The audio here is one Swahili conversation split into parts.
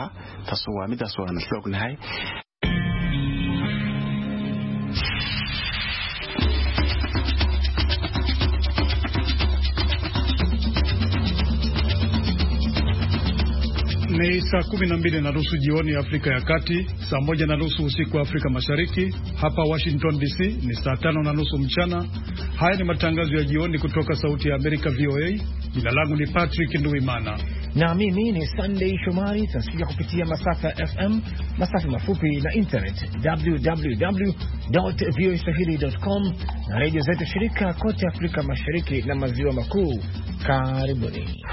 lahaa taasoo waa midaas oo aan xoognahay. Ni saa 12:30 jioni Afrika ya Kati, saa 1:30 usiku Afrika Mashariki. Hapa Washington DC ni saa 5:30 mchana. Haya ni matangazo ya jioni kutoka Sauti ya Amerika VOA. Jina langu ni Patrick Nduwimana. Na mimi ni Sunday Shomari. Tunasikia kupitia masafa FM, masafa mafupi na internet www.voaswahili.com na radio zetu shirika kote Afrika Mashariki na Maziwa Makuu. Karibuni.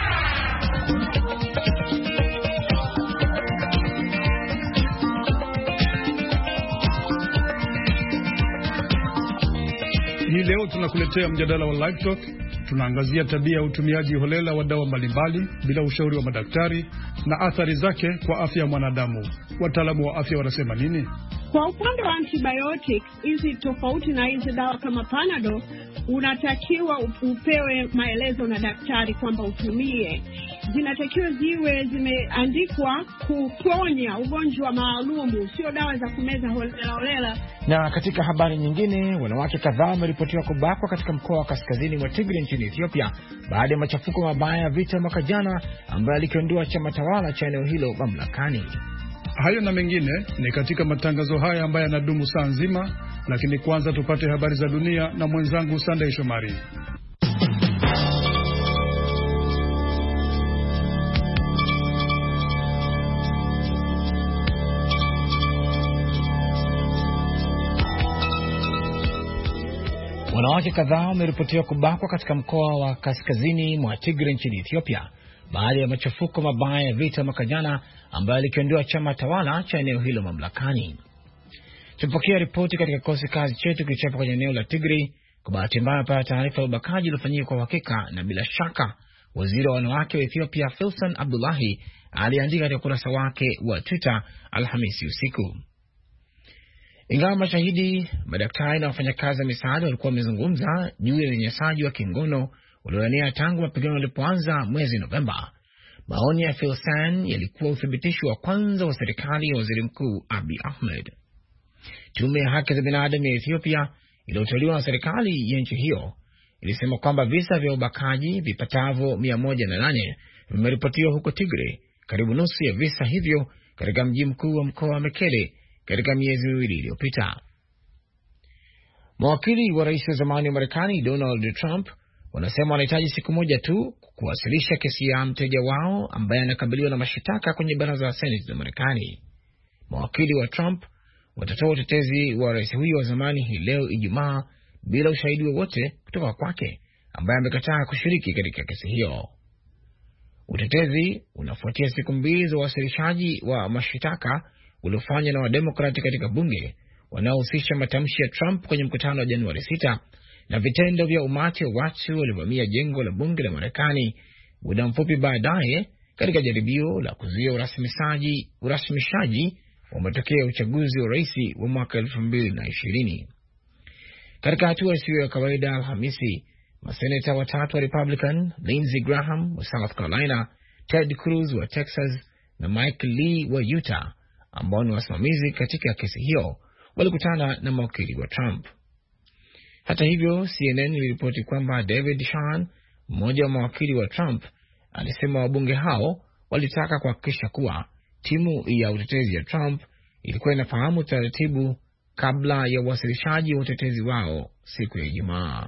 Hii leo tunakuletea mjadala wa Live Talk. Tunaangazia tabia ya utumiaji holela wa dawa mbalimbali bila ushauri wa madaktari na athari zake kwa afya ya mwanadamu. Wataalamu wa afya wanasema nini? Kwa upande wa antibiotics, hizi tofauti na hizi dawa kama Panadol, unatakiwa upewe maelezo na daktari kwamba utumie. Zinatakiwa ziwe zimeandikwa kuponya ugonjwa maalumu, sio dawa za kumeza holela. Na katika habari nyingine, wanawake kadhaa wameripotiwa kubakwa katika mkoa wa kaskazini mwa Tigray nchini Ethiopia baada ya machafuko mabaya ya vita mwaka jana ambayo alikiondoa chama tawala cha eneo hilo mamlakani. Hayo na mengine ni katika matangazo haya ambayo yanadumu saa nzima, lakini kwanza tupate habari za dunia na mwenzangu Sunday Shomari. Wanawake kadhaa wameripotiwa kubakwa katika mkoa wa kaskazini mwa Tigray nchini Ethiopia baada ya machafuko mabaya ya vita mwaka jana ambayo alikiondoa chama tawala cha eneo hilo mamlakani. Tupokea ripoti katika kikosi kazi chetu kilichopo kwenye eneo la Tigray. Kwa bahati mbaya pata taarifa ya ubakaji iliyofanyika kwa hakika na bila shaka. Waziri wa wanawake wa Ethiopia Filsan Abdullahi aliandika katika ukurasa wake wa Twitter Alhamisi usiku. Ingawa mashahidi, madaktari na wafanyakazi wa misaada walikuwa wamezungumza juu ya unyanyasaji wa kingono ulioenea tangu mapigano yalipoanza mwezi Novemba, maoni ya Filsan yalikuwa uthibitisho wa kwanza wa serikali ya Waziri Mkuu Abiy Ahmed. Tume ya haki za binadamu ya Ethiopia iliyotolewa na serikali ya nchi hiyo ilisema kwamba visa vya ubakaji vipatavyo 108 vimeripotiwa huko Tigray, karibu nusu ya visa hivyo katika mji mkuu wa mkoa wa Mekele katika miezi miwili iliyopita. Mawakili wa rais wa zamani wa Marekani Donald Trump wanasema wanahitaji siku moja tu kuwasilisha kesi ya mteja wao ambaye anakabiliwa na mashitaka kwenye baraza la Senate la Marekani. Mawakili wa Trump watatoa utetezi wa rais huyo wa zamani hii leo Ijumaa bila ushahidi wowote kutoka kwake, ambaye amekataa kushiriki katika kesi hiyo. Utetezi unafuatia siku mbili za uwasilishaji wa mashitaka uliofanywa na Wademokrati katika bunge wanaohusisha matamshi ya Trump kwenye mkutano wa Januari 6 na vitendo vya umati wa watu waliovamia jengo la bunge la Marekani muda mfupi baadaye katika jaribio la kuzuia urasimishaji wa matokeo ya uchaguzi wa rais wa mwaka 2020. Katika hatua isiyo ya kawaida, Alhamisi, maseneta watatu wa Republican, Lindsey Graham wa South Carolina, Ted Cruz wa Texas na Mike Lee wa Utah, ambao ni wasimamizi katika kesi hiyo, walikutana na mawakili wa Trump. Hata hivyo, CNN iliripoti kwamba David Shawn, mmoja wa mawakili wa Trump, alisema wabunge hao walitaka kuhakikisha kuwa timu ya utetezi ya Trump ilikuwa inafahamu taratibu kabla ya uwasilishaji wa utetezi wao siku ya Ijumaa.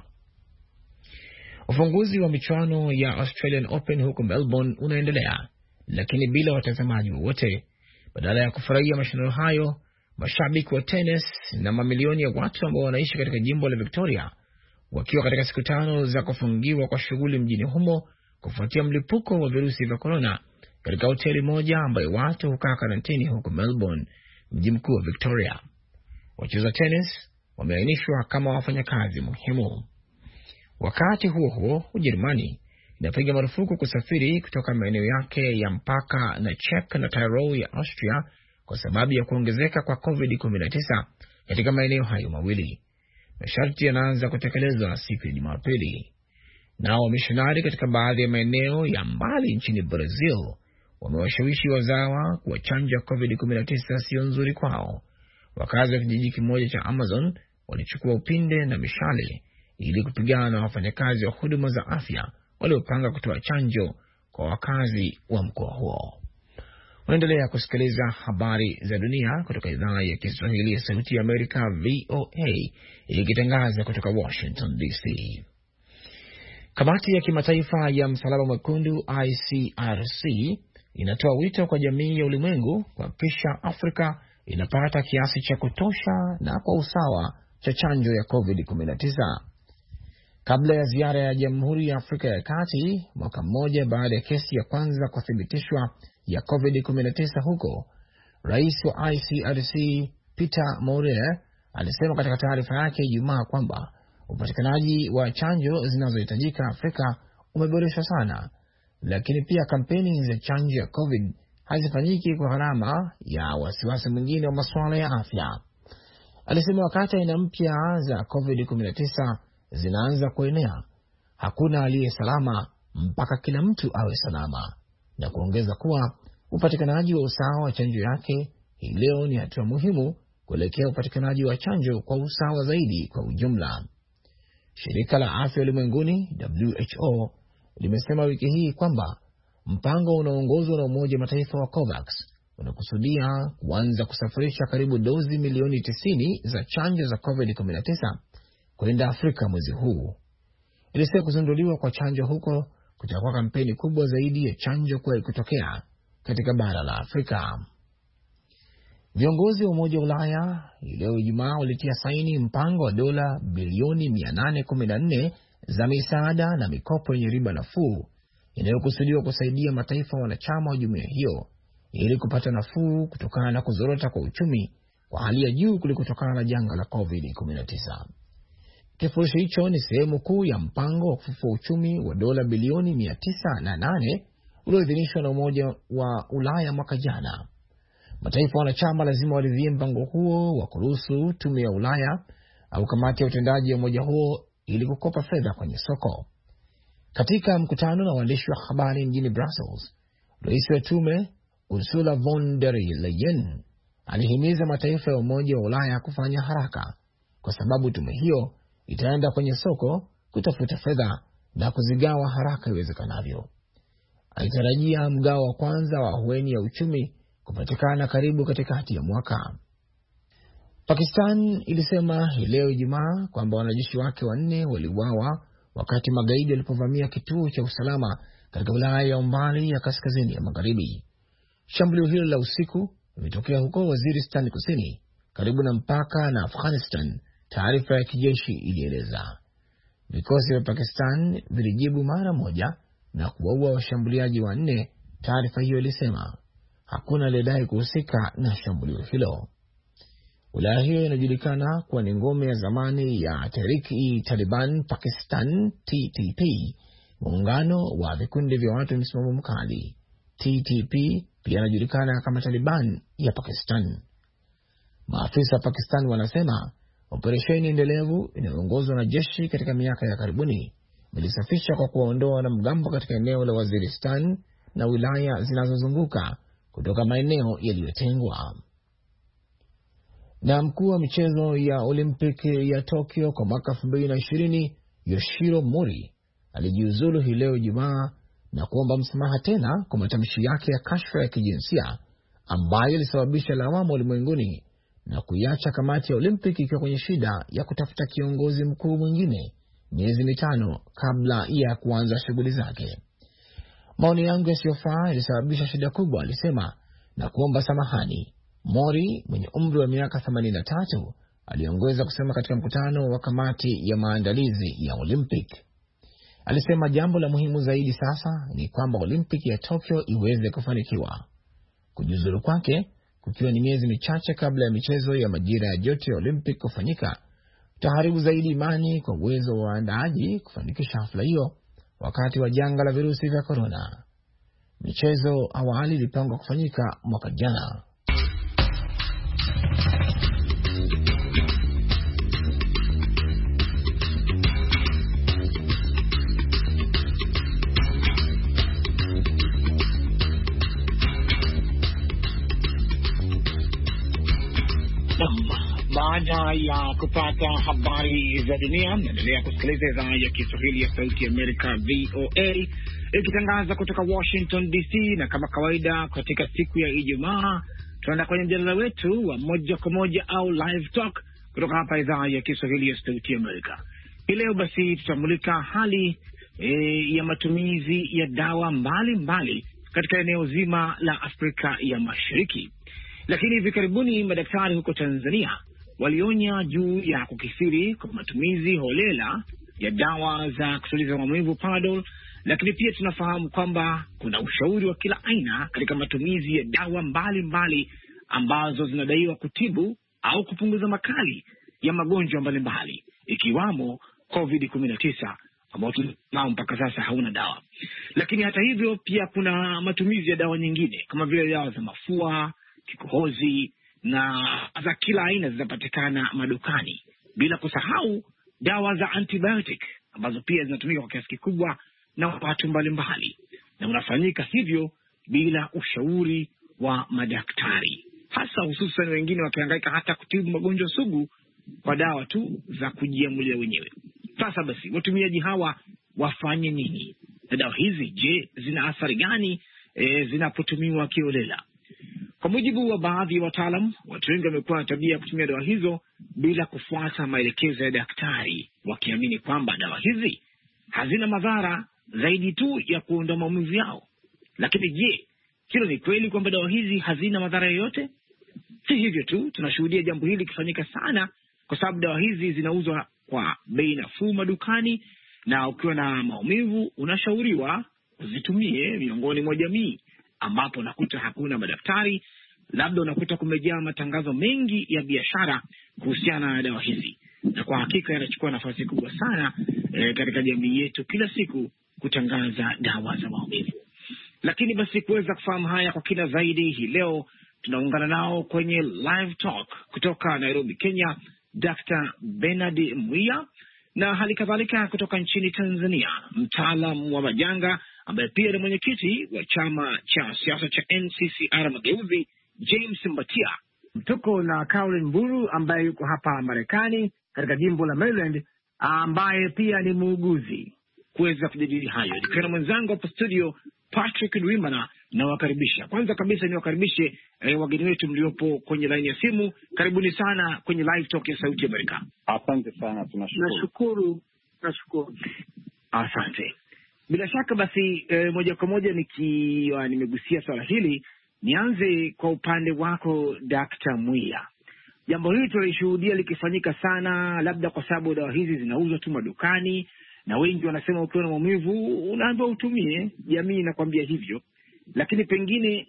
Ufunguzi wa michuano ya Australian Open huko Melbourne unaendelea, lakini bila watazamaji wowote. Badala ya kufurahia mashindano hayo, mashabiki wa tennis na mamilioni ya watu ambao wanaishi katika jimbo la Victoria wakiwa katika siku 5 za kufungiwa kwa shughuli mjini humo kufuatia mlipuko wa virusi vya corona katika hoteli moja ambayo watu hukaa karantini huko Melbourne, mji mkuu wa Victoria. Wacheza tennis wameainishwa kama wafanyakazi muhimu. Wakati huo huo, Ujerumani inapiga marufuku kusafiri kutoka maeneo yake ya mpaka na Czech na Tyrol ya Austria kwa sababu ya kuongezeka kwa COVID-19 katika maeneo hayo mawili. Masharti yanaanza kutekelezwa siku ya Jumapili. Nao wamishonari katika baadhi ya maeneo ya mbali nchini Brazil wamewashawishi wazawa kuwa chanjo ya COVID-19 sio nzuri kwao. Wakazi wa kijiji kimoja cha Amazon walichukua upinde na mishale ili kupigana na wafanyakazi wa huduma za afya waliopanga kutoa chanjo kwa wakazi wa mkoa huo. Unaendelea kusikiliza habari za dunia kutoka idhaa ya Kiswahili ya Sauti ya Amerika, VOA, ikitangaza kutoka Washington DC. Kamati ya kimataifa ya Msalaba Mwekundu ICRC inatoa wito kwa jamii ya ulimwengu kuhakikisha Afrika inapata kiasi cha kutosha na kwa usawa cha chanjo ya COVID-19. Kabla ya ziara ya Jamhuri ya Afrika ya Kati, mwaka mmoja baada ya kesi ya kwanza kuthibitishwa ya COVID-19 huko, rais wa ICRC Peter Maurer alisema katika taarifa yake Ijumaa kwamba upatikanaji wa chanjo zinazohitajika Afrika umeboreshwa sana, lakini pia kampeni za chanjo ya COVID hazifanyiki kwa gharama ya wasiwasi mwingine wa masuala ya afya. Alisema wakati aina mpya za COVID-19 zinaanza kuenea, hakuna aliye salama mpaka kila mtu awe salama, na kuongeza kuwa upatikanaji wa usawa wa chanjo yake hii leo ni hatua muhimu kuelekea upatikanaji wa chanjo kwa usawa zaidi kwa ujumla. Shirika la Afya Ulimwenguni WHO limesema wiki hii kwamba mpango unaoongozwa na Umoja Mataifa wa COVAX unakusudia kuanza kusafirisha karibu dozi milioni 90 za chanjo za COVID-19 kwenda Afrika mwezi huu. Ilisema kuzinduliwa kwa chanjo huko kutakuwa kampeni kubwa zaidi ya chanjo kwa kutokea katika bara la Afrika. Viongozi wa Umoja wa Ulaya leo Ijumaa walitia saini mpango wa dola bilioni 814 za misaada na mikopo yenye riba nafuu inayokusudiwa kusaidia mataifa wanachama wa jumuiya hiyo ili kupata nafuu kutokana na kuzorota kwa uchumi kwa hali ya juu kulikotokana na janga la COVID-19. Kifurushi hicho ni sehemu kuu ya mpango wa kufufua uchumi wa dola bilioni 908 ulioidhinishwa na Umoja wa Ulaya mwaka jana. Mataifa wanachama lazima waridhie mpango huo wa kuruhusu tume ya Ulaya au kamati ya utendaji ya umoja huo ili kukopa fedha kwenye soko. Katika mkutano na waandishi wa habari mjini Brussels, rais wa tume Ursula von der Leyen alihimiza mataifa ya Umoja wa Ulaya kufanya haraka kwa sababu tume hiyo itaenda kwenye soko kutafuta fedha na kuzigawa haraka iwezekanavyo. Alitarajia mgao wa kwanza wa ahueni ya uchumi kupatikana karibu katikati ya mwaka. Pakistan ilisema leo Ijumaa kwamba wanajeshi wake 4 waliuawa wakati magaidi walipovamia kituo cha usalama katika wilaya ya umbali ya kaskazini ya magharibi. Shambulio hilo la usiku limetokea huko Waziristan Kusini, karibu na mpaka na Afghanistan, taarifa ya kijeshi ilieleza. Vikosi vya Pakistan vilijibu mara moja na kuwaua washambuliaji 4, taarifa hiyo ilisema. Hakuna aliyedai kuhusika na shambulio hilo. Wilaya hiyo inajulikana kuwa ni ngome ya zamani ya Tehrik-i-Taliban Pakistan TTP, muungano wa vikundi vya watu msimamo mkali. TTP pia inajulikana kama Taliban ya Pakistan. Maafisa wa Pakistan wanasema operesheni endelevu inayoongozwa na jeshi katika miaka ya karibuni ilisafisha kwa kuwaondoa wanamgambo katika eneo la Waziristan na wilaya zinazozunguka kutoka maeneo yaliyotengwa. Na mkuu wa michezo ya Olimpiki ya Tokyo kwa mwaka 2020 Yoshiro Mori alijiuzulu hii leo Ijumaa na kuomba msamaha tena kwa matamshi yake ya kashfa ya kijinsia ambayo ilisababisha lawama ulimwenguni na kuiacha kamati ya Olimpiki ikiwa kwenye shida ya kutafuta kiongozi mkuu mwingine miezi 5 kabla ya kuanza shughuli zake. Maoni yangu yasiyofaa ilisababisha shida kubwa, alisema, na kuomba samahani. Mori mwenye umri wa miaka 83 aliongoza kusema katika mkutano wa kamati ya maandalizi ya Olympic. Alisema jambo la muhimu zaidi sasa ni kwamba Olympic ya Tokyo iweze kufanikiwa. Kujiuzulu kwake kukiwa ni miezi michache kabla ya michezo ya majira ya joto ya Olympic kufanyika taharibu zaidi imani kwa uwezo wa waandaaji kufanikisha hafla hiyo wakati wa janga la virusi vya corona. Michezo awali ilipangwa kufanyika mwaka jana. Baada ya kupata habari za dunia, naendelea kusikiliza idhaa ya Kiswahili ya Sauti ya Amerika VOA ikitangaza kutoka Washington DC, na kama kawaida katika siku ya Ijumaa tunaenda kwenye mjadala wetu wa moja kwa moja au live talk kutoka hapa idhaa ya Kiswahili ya Sauti ya Amerika. Leo basi tutamulika hali ya matumizi ya dawa mbalimbali katika eneo zima la Afrika ya Mashariki. Lakini hivi karibuni madaktari huko Tanzania walionya juu ya kukithiri kwa matumizi holela ya dawa za kutuliza maumivu Panadol, lakini pia tunafahamu kwamba kuna ushauri wa kila aina katika matumizi ya dawa mbalimbali ambazo zinadaiwa kutibu au kupunguza makali ya magonjwa mbalimbali ikiwamo COVID-19 ambao tunao mpaka sasa hauna dawa. Lakini hata hivyo pia kuna matumizi ya dawa nyingine kama vile dawa za mafua, kikohozi na za kila aina zinapatikana madukani, bila kusahau dawa za antibiotic ambazo pia zinatumika kwa kiasi kikubwa na watu mbalimbali, na unafanyika hivyo bila ushauri wa madaktari, hasa hususan wengine wakihangaika hata kutibu magonjwa sugu kwa dawa tu za kujiamulia wenyewe. Sasa basi watumiaji hawa wafanye nini? Na dawa hizi je, zina athari gani zinapotumiwa kiolela? Kwa mujibu wa baadhi ya wataalamu, watu wengi wamekuwa na tabia ya kutumia dawa hizo bila kufuata maelekezo ya daktari, wakiamini kwamba dawa hizi hazina madhara zaidi tu ya kuondoa maumivu yao. Lakini je, hilo ni kweli kwamba dawa hizi hazina madhara yoyote? Si hivyo tu, tunashuhudia jambo hili kufanyika sana kwa sababu dawa hizi zinauzwa kwa bei nafuu madukani, na ukiwa na maumivu unashauriwa uzitumie miongoni mwa jamii ambapo unakuta hakuna madaktari, labda unakuta kumejaa matangazo mengi ya biashara kuhusiana na dawa hizi. Na kwa hakika yanachukua nafasi kubwa sana katika jamii yetu kila siku kutangaza dawa za maumivu. Lakini basi kuweza kufahamu haya kwa kina zaidi, hii leo tunaungana nao kwenye live talk kutoka Nairobi, Kenya, Dr. Bernard Mwia, na hali kadhalika kutoka nchini Tanzania, mtaalamu wa majanga ambaye pia ni mwenyekiti wa chama cha siasa cha NCCR Mageuzi, James Mbatia. Tuko na Caroline Mburu ambaye yuko hapa Marekani katika jimbo la Maryland, ambaye pia ni muuguzi, kuweza kujadili hayo. Nikiwa na mwenzangu hapa studio Patrick Ndwimana, na wakaribisha. Kwanza kabisa ni wakaribishe wageni wetu mliopo kwenye line ya simu. Karibuni sana kwenye live talk ya Sauti ya Amerika. Asante sana, tunashukuru. Nashukuru. Asante. Bila shaka basi moja kwa moja nikiwa nimegusia swala hili, nianze kwa upande wako Dr. Mwia. Jambo hili tulishuhudia likifanyika sana, labda kwa sababu dawa hizi zinauzwa tu madukani na wengi wanasema ukiwa na maumivu unaambiwa utumie, jamii inakwambia hivyo. Lakini pengine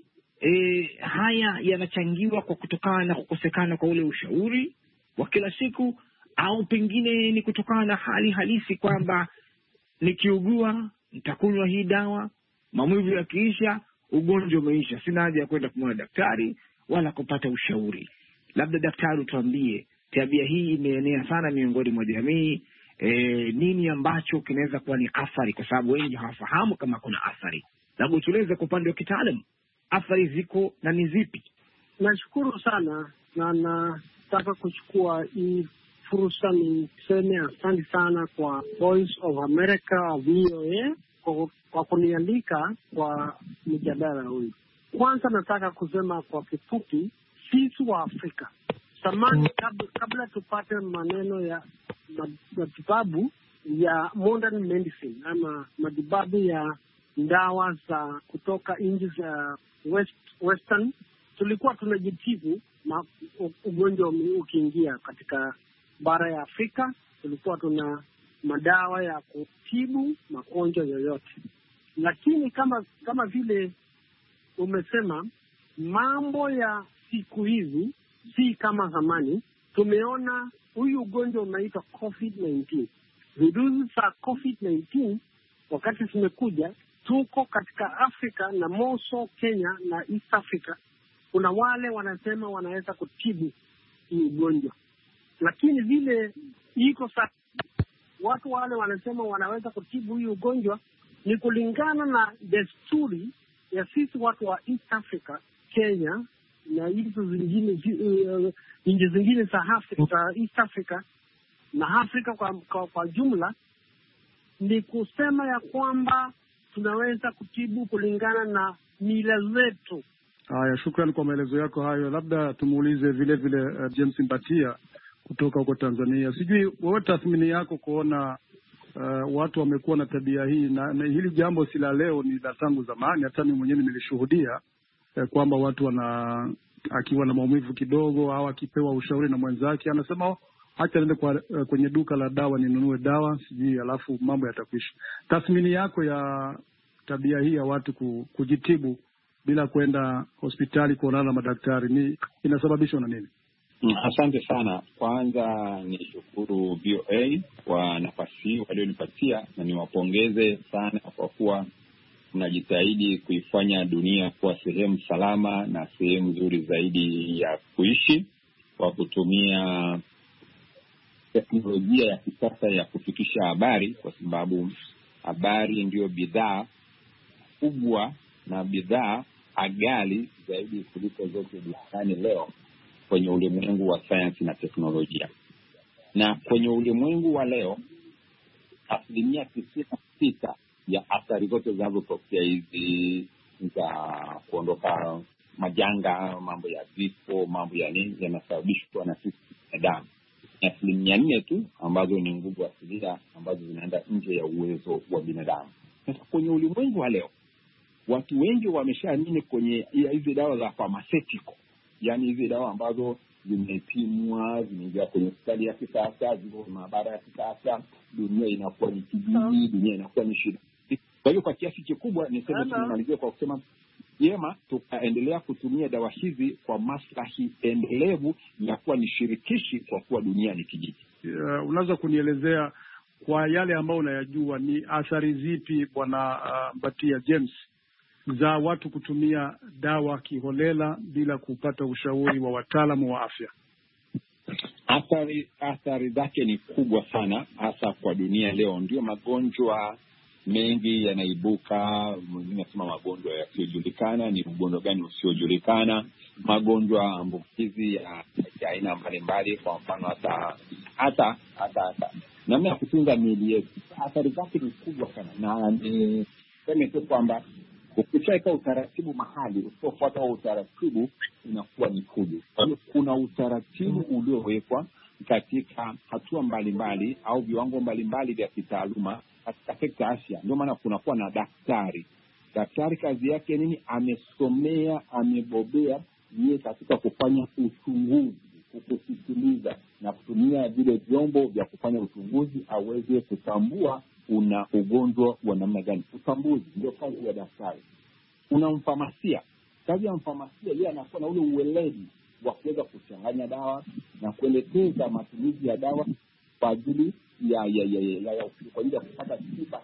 haya yanachangiwa kwa kutokana na kukosekana kwa ule ushauri wa kila siku, au pengine ni kutokana na hali halisi kwamba nikiugua nitakunywa hii dawa, maumivu yakiisha ugonjwa umeisha, sina haja ya kwenda kumwona daktari wala kupata ushauri. Labda daktari utuambie, tabia hii imeenea sana miongoni mwa jamii, nini ambacho kinaweza kuwa ni athari, kwa sababu wengi hawafahamu kama kuna athari. Labda tueleze kwa upande wa kitaalamu, athari ziko na ni zipi? Nashukuru sana, na nataka kuchukua hii fursa niseme asante sana kwa Voice of America VOA kwa kunialika kwa mjadala huu. Kwanza nataka kusema kwa kifupi, sisi wa Afrika zamani, kabla tupate maneno ya matibabu ya modern medicine ama matibabu ya dawa za kutoka nchi za western, tulikuwa tunajitibu ugonjwa ukiingia katika bara ya Afrika. Tulikuwa tuna madawa ya kutibu magonjwa yoyote. Lakini kama vile umesema, mambo ya siku hizi si kama zamani. Tumeona huyu ugonjwa unaitwa COVID-19. Virusi za COVID-19 wakati zimekuja, tuko katika Afrika na moso Kenya na East Africa, kuna wale wanasema wanaweza kutibu hii ugonjwa. Lakini vile iko sasa, watu wale wanasema wanaweza kutibu hii ugonjwa ni kulingana na desturi ya sisi watu wa East Africa, Kenya na hizo zingine nchi zingine za East Africa na Afrika kwa jumla, ni kusema ya kwamba tunaweza kutibu kulingana na mila zetu. Haya, shukrani kwa maelezo yako hayo. Labda tumuulize vile vile James Mbatia kutoka huko Tanzania. Sijui wewe tathmini yako kuona watu wamekuwa na tabia hii, na hili jambo si la leo, ni la tangu zamani. Hata mimi mwenyewe nilishuhudia kwamba watu akiwa na maumivu kidogo au akipewa ushauri na mwenzake anasema acha niende kwenye duka la dawa ninunue dawa sijui, alafu mambo yatakwisha. Tathmini yako ya tabia hii ya watu kujitibu bila kwenda hospitali kuonana na madaktari inasababishwa na nini? Asante sana. Kwanza nishukuru VOA kwa nafasi walionipatia, na niwapongeze sana kwa kuwa mnajitahidi kuifanya dunia kuwa sehemu salama na sehemu nzuri zaidi ya kuishi kwa kutumia teknolojia ya kisasa ya kufikisha habari, kwa sababu habari ndio bidhaa kubwa na bidhaa ghali zaidi kuliko zote duniani leo kwenye ulimwengu wa sayansi na teknolojia. Na kwenye ulimwengu wa leo 96% ya athari zote zinazotokea hizi za kuondoka majanga, mambo ya vifo, mambo ya nini, yanasababishwa na sisi binadamu. 4% tu ambazo ni nguvu asilia ambazo zinaenda nje ya uwezo wa binadamu. Sasa kwenye ulimwengu wa leo watu wengi wameshaamini kwenye hizi dawa za pharmaceutical, yani hizi dawa ambazo zimepimwa, zimeingia kwenye hospitali ya kisasa, ziko maabara ya kisasa, dunia inakuwa ni kijiji, dunia inakuwa ni shida. Kwa hiyo kwa kiasi kikubwa niseme tumalizie kwa kusema jema tukaendelea kutumia dawa hizi kwa maslahi endelevu na kuwa ni shirikishi, kwa kuwa dunia ni kijiji. Unaweza kunielezea kwa yale ambao unayajua ni athari zipi Bwana Mbatia James za watu kutumia dawa kiholela bila kupata ushauri wa wataalamu wa afya? Athari zake ni kubwa sana, hasa kwa dunia leo. Ndio magonjwa mengi yanaibuka, mwingine nasema magonjwa yasiyojulikana. Ni ugonjwa gani usiojulikana? Magonjwa ambukizi ya aina mbalimbali, kwa mfano hata namna ya kutunza miili yetu. Athari zake ni kubwa sana, na niseme tu kwamba ukishaweka utaratibu mahali, usipofuata utaratibu inakuwa ni fujo. Kwa hiyo kuna utaratibu uliowekwa katika hatua mbalimbali au viwango mbalimbali vya kitaaluma katika sekta afya. Ndio maana kunakuwa na daktari. Daktari kazi yake nini? Amesomea, amebobea yeye katika kufanya uchunguzi, kusikiliza na kutumia vile vyombo vya kufanya uchunguzi aweze kutambua una ugonjwa wa namna gani. Utambuzi ndio kazi ya daktari. Una mfamasia. Kazi ya mfamasia, yeye anakuwa na ule ueledi wa kuweza kuchanganya dawa na kuelekeza matumizi ya dawa kwa ajili ya kwa ajili ya kupata tiba.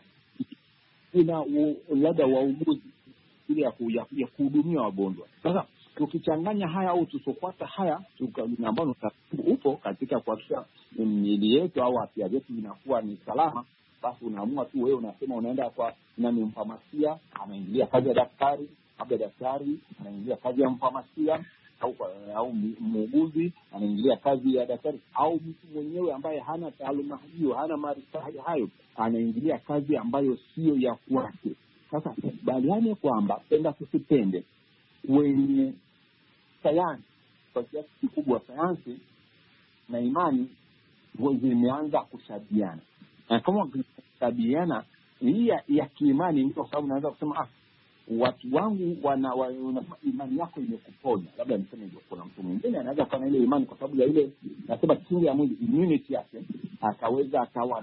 Kuna labda wauguzi ili ya kuhudumia wagonjwa. Sasa tukichanganya haya au tusofuata haya ambao upo katika kuhakikisha miili yetu au afya yetu inakuwa ni salama, basi unaamua tu wewe, unasema unaenda kwa nani, mfamasia, anaingilia kazi ya daktari, labda daktari anaingilia kazi ya mfamasia, au muuguzi anaingilia kazi ya daktari, au mtu mwenyewe ambaye hana taaluma hiyo, hana maarifa hayo, anaingilia kazi ambayo sio ya kwake. Sasa baliane kwamba penda tusipende kwenye sayansi, kwa kiasi kikubwa sayansi na imani zimeanza kushabiana. Na kama kushabiana hii ya kiimani, ndio sababu naanza kusema watu wangu unasema imani yako imekuponya. Labda niseme hivyo, kuna mtu mwingine anaweza kuwa na ile imani kwa sababu ya ile nasema kinga ya mwili, immunity yake, akaweza akawa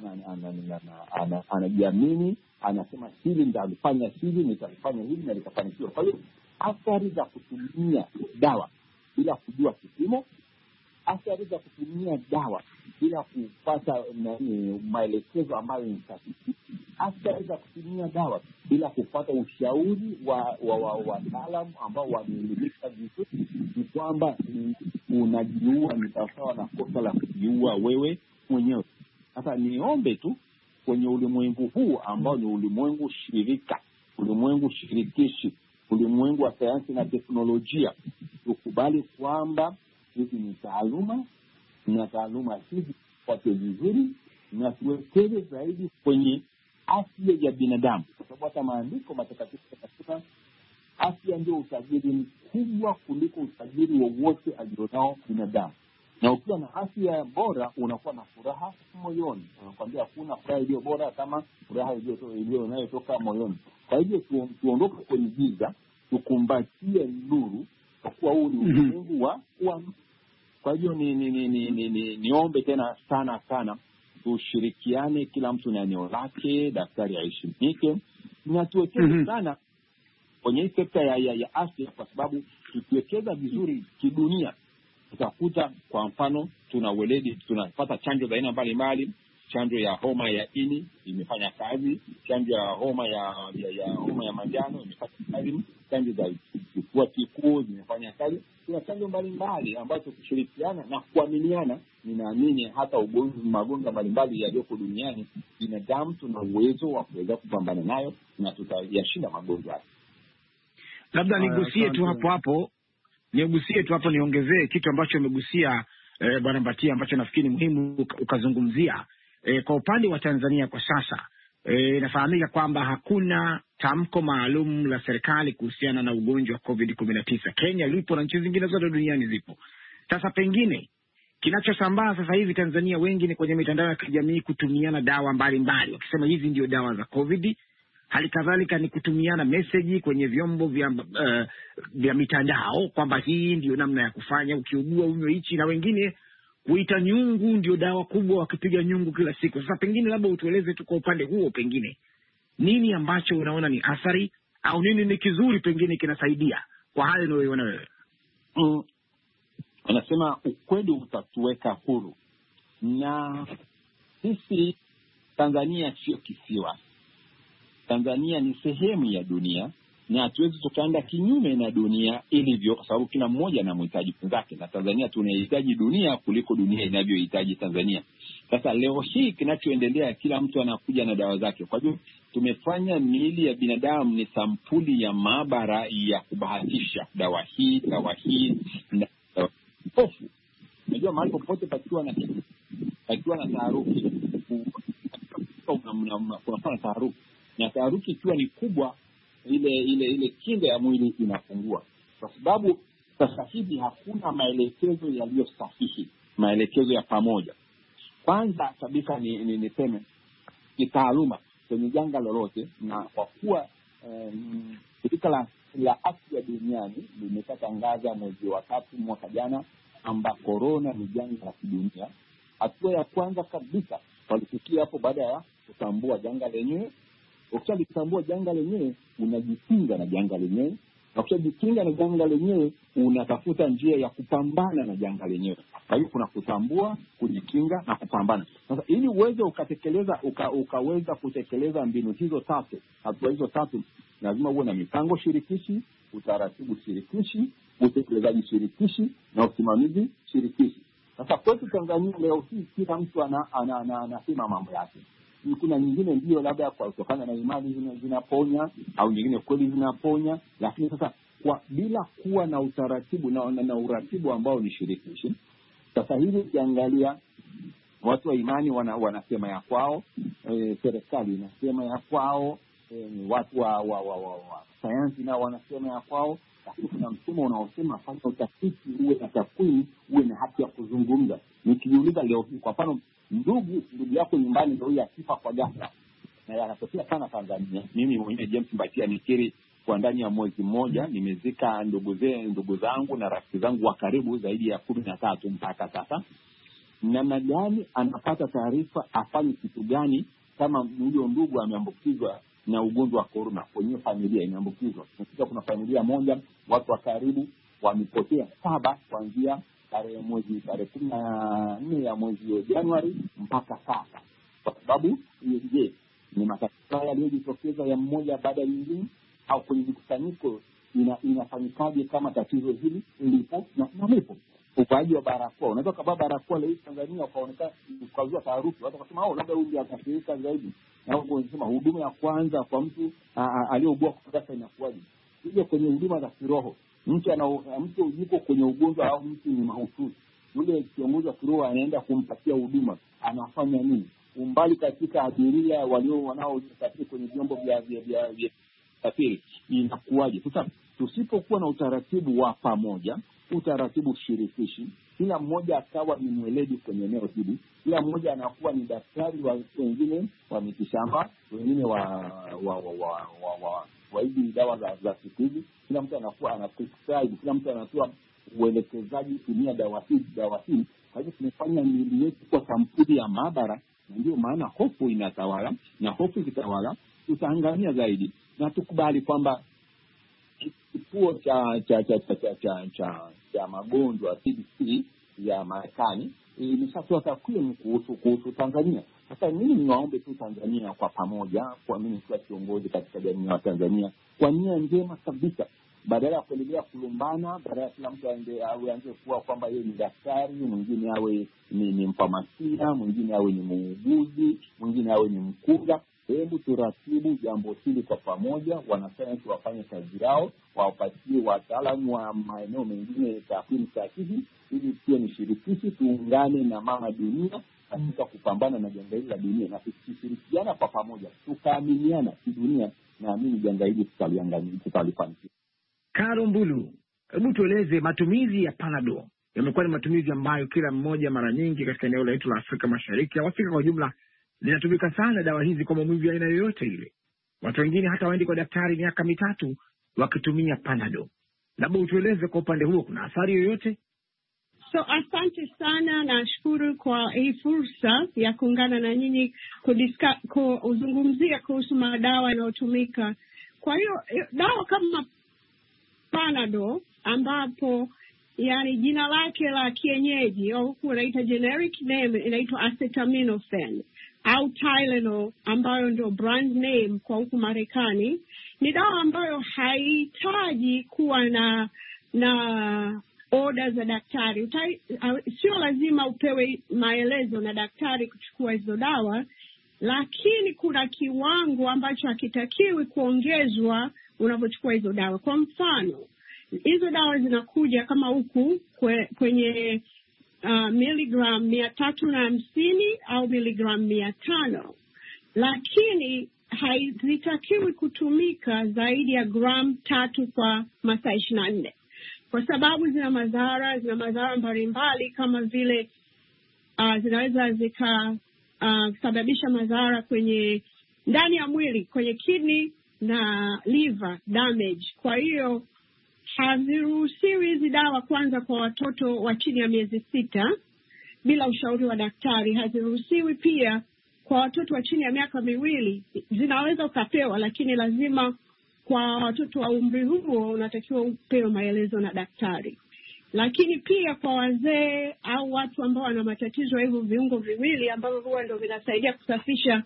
anajiamini, anasema hili nitalifanya hili, nitalifanya hili na litafanikiwa. Kwa hiyo athari za kutumia dawa bila kujua kipimo, athari za kutumia dawa bila kupata maelekezo ambayo ni sahihi, athari za kutumia dawa bila kupata ushauri wa wataalamu ambao wameelimika vizuri, ni kwamba unajiua, ni sawa na kosa la kujiua wewe mwenyewe. Sasa niombe tu kwenye ulimwengu huu ambao ni ulimwengu shirika, ulimwengu shirikishi, ulimwengu wa sayansi na teknolojia, tukubali kwamba hizi ni taaluma, na taaluma hizi watu vizuri, na tuwekeze zaidi kwenye afya ya binadamu, kwa sababu hata maandiko matakatifu yanasema afya ndio utajiri mkubwa kuliko utajiri wowote alionao binadamu. Na ukiwa na afya bora unakuwa na furaha moyoni. Nakwambia hakuna furaha iliyo bora kama furaha iliyo inayotoka moyoni. Kwa hivyo tuondoke kwenye giza, tukumbatie nuru, kwa kuwa huu ni ulimwengu wa. Kwa hivyo niombe tena sana tushirikiane, kila mtu na eneo lake, daktari aheshimike, na tuwekeze sana kwenye hii sekta ya afya, kwa sababu tukiwekeza vizuri kidunia tutakuta kwa mfano tuna weledi, tunapata chanjo za aina mbalimbali. Chanjo ya homa ya ini imefanya kazi, chanjo ya homa ya homa ya manjano imefanya kazi, chanjo za kifua kikuu zimefanya kazi. Kuna chanjo mbalimbali ambazo tukishirikiana na kuaminiana, ninaamini hata magonjwa mbalimbali yaliyoko duniani, binadamu tuna uwezo wa kuweza kupambana nayo na tutayashinda magonjwa haya. Labda nigusie tu hapo, niongezee kitu ambacho umegusia Bwana Mbatia, ambacho nafikiri muhimu ukazungumzia. Kwa upande wa Tanzania kwa sasa, inafahamika kwamba hakuna tamko maalum la serikali kuhusiana na ugonjwa wa COVID-19. Kenya lipo na nchi zingine zote duniani zipo. Sasa pengine kinachosambaa sasa hivi Tanzania wengi ni kwenye mitandao ya kijamii kutumiana dawa mbalimbali, wakisema hizi ndio dawa za COVID. Hali kadhalika ni kutumiana message kwenye vyombo vya mitandao kwamba hii ndio namna ya kufanya, ukiugua unywe hichi, na wengine kuita nyungu ndio dawa kubwa, wakipiga nyungu kila siku. Sasa pengine labda utueleze tu kwa upande huo, pengine nini ambacho unaona ni athari au nini ni kizuri pengine kinasaidia kwa hali unayoiona wewe? Anasema ukweli utatuweka huru, na sisi Tanzania sio kisiwa. Tanzania ni sehemu ya dunia, na hatuwezi tukaenda kinyume na dunia ilivyo, kwa sababu kila mmoja anamhitaji mwenzake, na Tanzania tunahitaji dunia kuliko dunia inavyohitaji Tanzania. Sasa leo hii kinachoendelea, kila mtu anakuja na dawa zake. Kwa hiyo tumefanya miili ya binadamu ni sampuli ya maabara ya kubahatisha, dawa hii na hofu. Unajua mahali popote pakiwa na taharuki, kuna taharuki, na taharuki ikiwa ni kubwa, ile kinga ya mwili inapungua, kwa sababu sasa hivi hakuna maelekezo yaliyo sahihi, maelekezo ya pamoja. Kwanza kabisa niseme kitaaluma kwenye janga lolote, na kwa kuwa shirika la afya duniani limeshatangaza mwezi wa 3 mwaka jana kwamba corona ni janga la kidunia. Hatua ya kwanza kabisa walifikia hapo baada ya kutambua janga lenyewe. Ukishalitambua janga lenyewe, unajikinga na janga lenyewe, na ukishajikinga na janga lenyewe, unatafuta njia ya kupambana na janga lenyewe. Kwa hiyo kuna kutambua, kujikinga na kupambana. Sasa ili uweze ukaweza kutekeleza mbinu hizo tatu, hatua hizo tatu, lazima uwe na mipango shirikishi, utaratibu shirikishi, utekelezaji shirikishi na usimamizi shirikishi. Sasa kwetu Tanzania leo hii kila mtu anasema mambo yake. Kuna nyingine ndio labda kwa kutokana na imani zinaponya, au nyingine kweli zinaponya, lakini sasa bila kuwa na utaratibu na uratibu ambao ni shirikishi. Sasa hivi ukiangalia watu wa imani wanasema ya kwao, serikali inasema ya kwao, watu wa sayansi nao wanasema ya kwao, lakini kuna mfumo unaosema fanya utafiti, uwe na takwimu, uwe na haki ya kuzungumza. Nikijiuliza leo hii kwa mfano, ndugu yako nyumbani ndio yakifa kwa ghafla, na yanatokea sana Tanzania. Mimi mwenyewe James Mbatia nikiri kwa ndani ya mwezi mmoja nimezika ndugu zangu na rafiki zangu wa karibu zaidi ya 13 mpaka sasa. Namna gani anapata taarifa, afanye kitu gani kama huyo ndugu ameambukizwa na ugonjwa wa corona, kwenye familia imeambukizwa? Kuna familia moja watu wa karibu wamepotea 7 kuanzia tarehe 14 ya mwezi Januari mpaka sasa. Kwa sababu je, ni matatizo yaliyojitokeza ya mmoja baada ya nyingine, au kwenye mkusanyiko inafanyikaje kama tatizo hili lipo na lipo? Uvaji wa barakoa, unaweza kubeba barakoa leo Tanzania ukaonekana ukazua taharuki, watu wakasema labda huyu ndiye atakayeka zaidi, na unasema huduma ya kwanza kwa mtu aliyeugua kwa sasa inakuwaje? Hiyo kwenye huduma za kiroho mtu yuko kwenye ugonjwa au mtu ni mahututi, yule kiongozi wa kiroho anaenda kumpatia huduma, anafanya nini? Umbali katika abiria wanaosafiri kwenye vyombo vya safiri inakuwaje? Sasa tusipokuwa na utaratibu wa pamoja, utaratibu shirikishi, kila mmoja akawa ni mweledi kwenye eneo hili, kila mmoja anakuwa ni daktari, wengine wa mitishamba, wengine wa hizi dawa za siku hizi, kila mtu anakuwa anaprescribe, kila mtu anatoa uelekezaji, tumia dawa hii. Kwa hivyo tumefanya miili yetu kwa sampuli ya maabara, na ndio maana hofu inatawala, na hofu ikitawala tutaangamia zaidi. Na tukubali kwamba kituo cha magonjwa CDC ya Marekani imeshatoa takwimu kuhusu Tanzania. Sasa mimi niwaombe tu Tanzania kwa pamoja, kwa mimi nikiwa kiongozi katika jamii ya Tanzania, kwa nia njema kabisa, badala ya kuendelea kulumbana, badala ya kila mtu aanze kuwa kwamba yeye ni daktari, mwingine awe ni mfamasia, mwingine awe ni muuguzi, mwingine awe ni mkunga. Hebu turatibu jambo hili kwa pamoja, wanasayansi wafanye kazi yao, wawapatie wataalamu wa maeneo mengine takwimu sahihi, ili pia ni shirikishi, tuungane na mama dunia katika kupambana na janga hili la dunia, na tukishirikiana kwa pamoja, tukaaminiana kidunia, naamini janga hili tutalifanikiwa. Karo Mbulu, hebu tueleze, matumizi ya Panadol yamekuwa ni matumizi ambayo kila mmoja mara nyingi katika eneo letu la Afrika Mashariki au Afrika kwa jumla linatumika sana dawa hizi kwa maumivu ya aina yoyote ile. Watu wengine hata waendi kwa daktari miaka 3 wakitumia Panadol. Labda utueleze kwa upande huo, kuna athari yoyote? So asante sana, nashukuru kwa hii fursa ya kuungana na nyinyi kuzungumzia kuhusu madawa yanayotumika. Kwa hiyo dawa kama Panadol, ambapo yani jina lake la kienyeji au kunaita generic name inaitwa acetaminophen au Tylenol, ambayo ndio brand name kwa huku Marekani, ni dawa ambayo haihitaji kuwa na order za daktari. Sio lazima upewe maelezo na daktari kuchukua hizo dawa, lakini kuna kiwango ambacho hakitakiwi kuongezwa unapochukua hizo dawa. Kwa mfano, hizo dawa zinakuja kama huku kwenye miligram 350 au miligram 500, lakini hazitakiwi kutumika zaidi ya gram 3 kwa masaa 24, kwa sababu zina madhara mbalimbali, kama vile zinaweza zikasababisha madhara kwenye ndani ya mwili, kwenye kidney na liver damage. Kwa hiyo haziruhusiwi hizi dawa kwanza kwa watoto wa chini ya miezi 6 bila ushauri wa daktari. Haziruhusiwi pia kwa watoto wa chini ya miaka 2. Zinaweza ukapewa, lakini lazima kwa watoto wa umri huo unatakiwa upewe maelezo na daktari. Lakini pia kwa wazee au watu ambao wana matatizo ya hivyo viungo viwili ambavyo huwa ndio vinasaidia kusafisha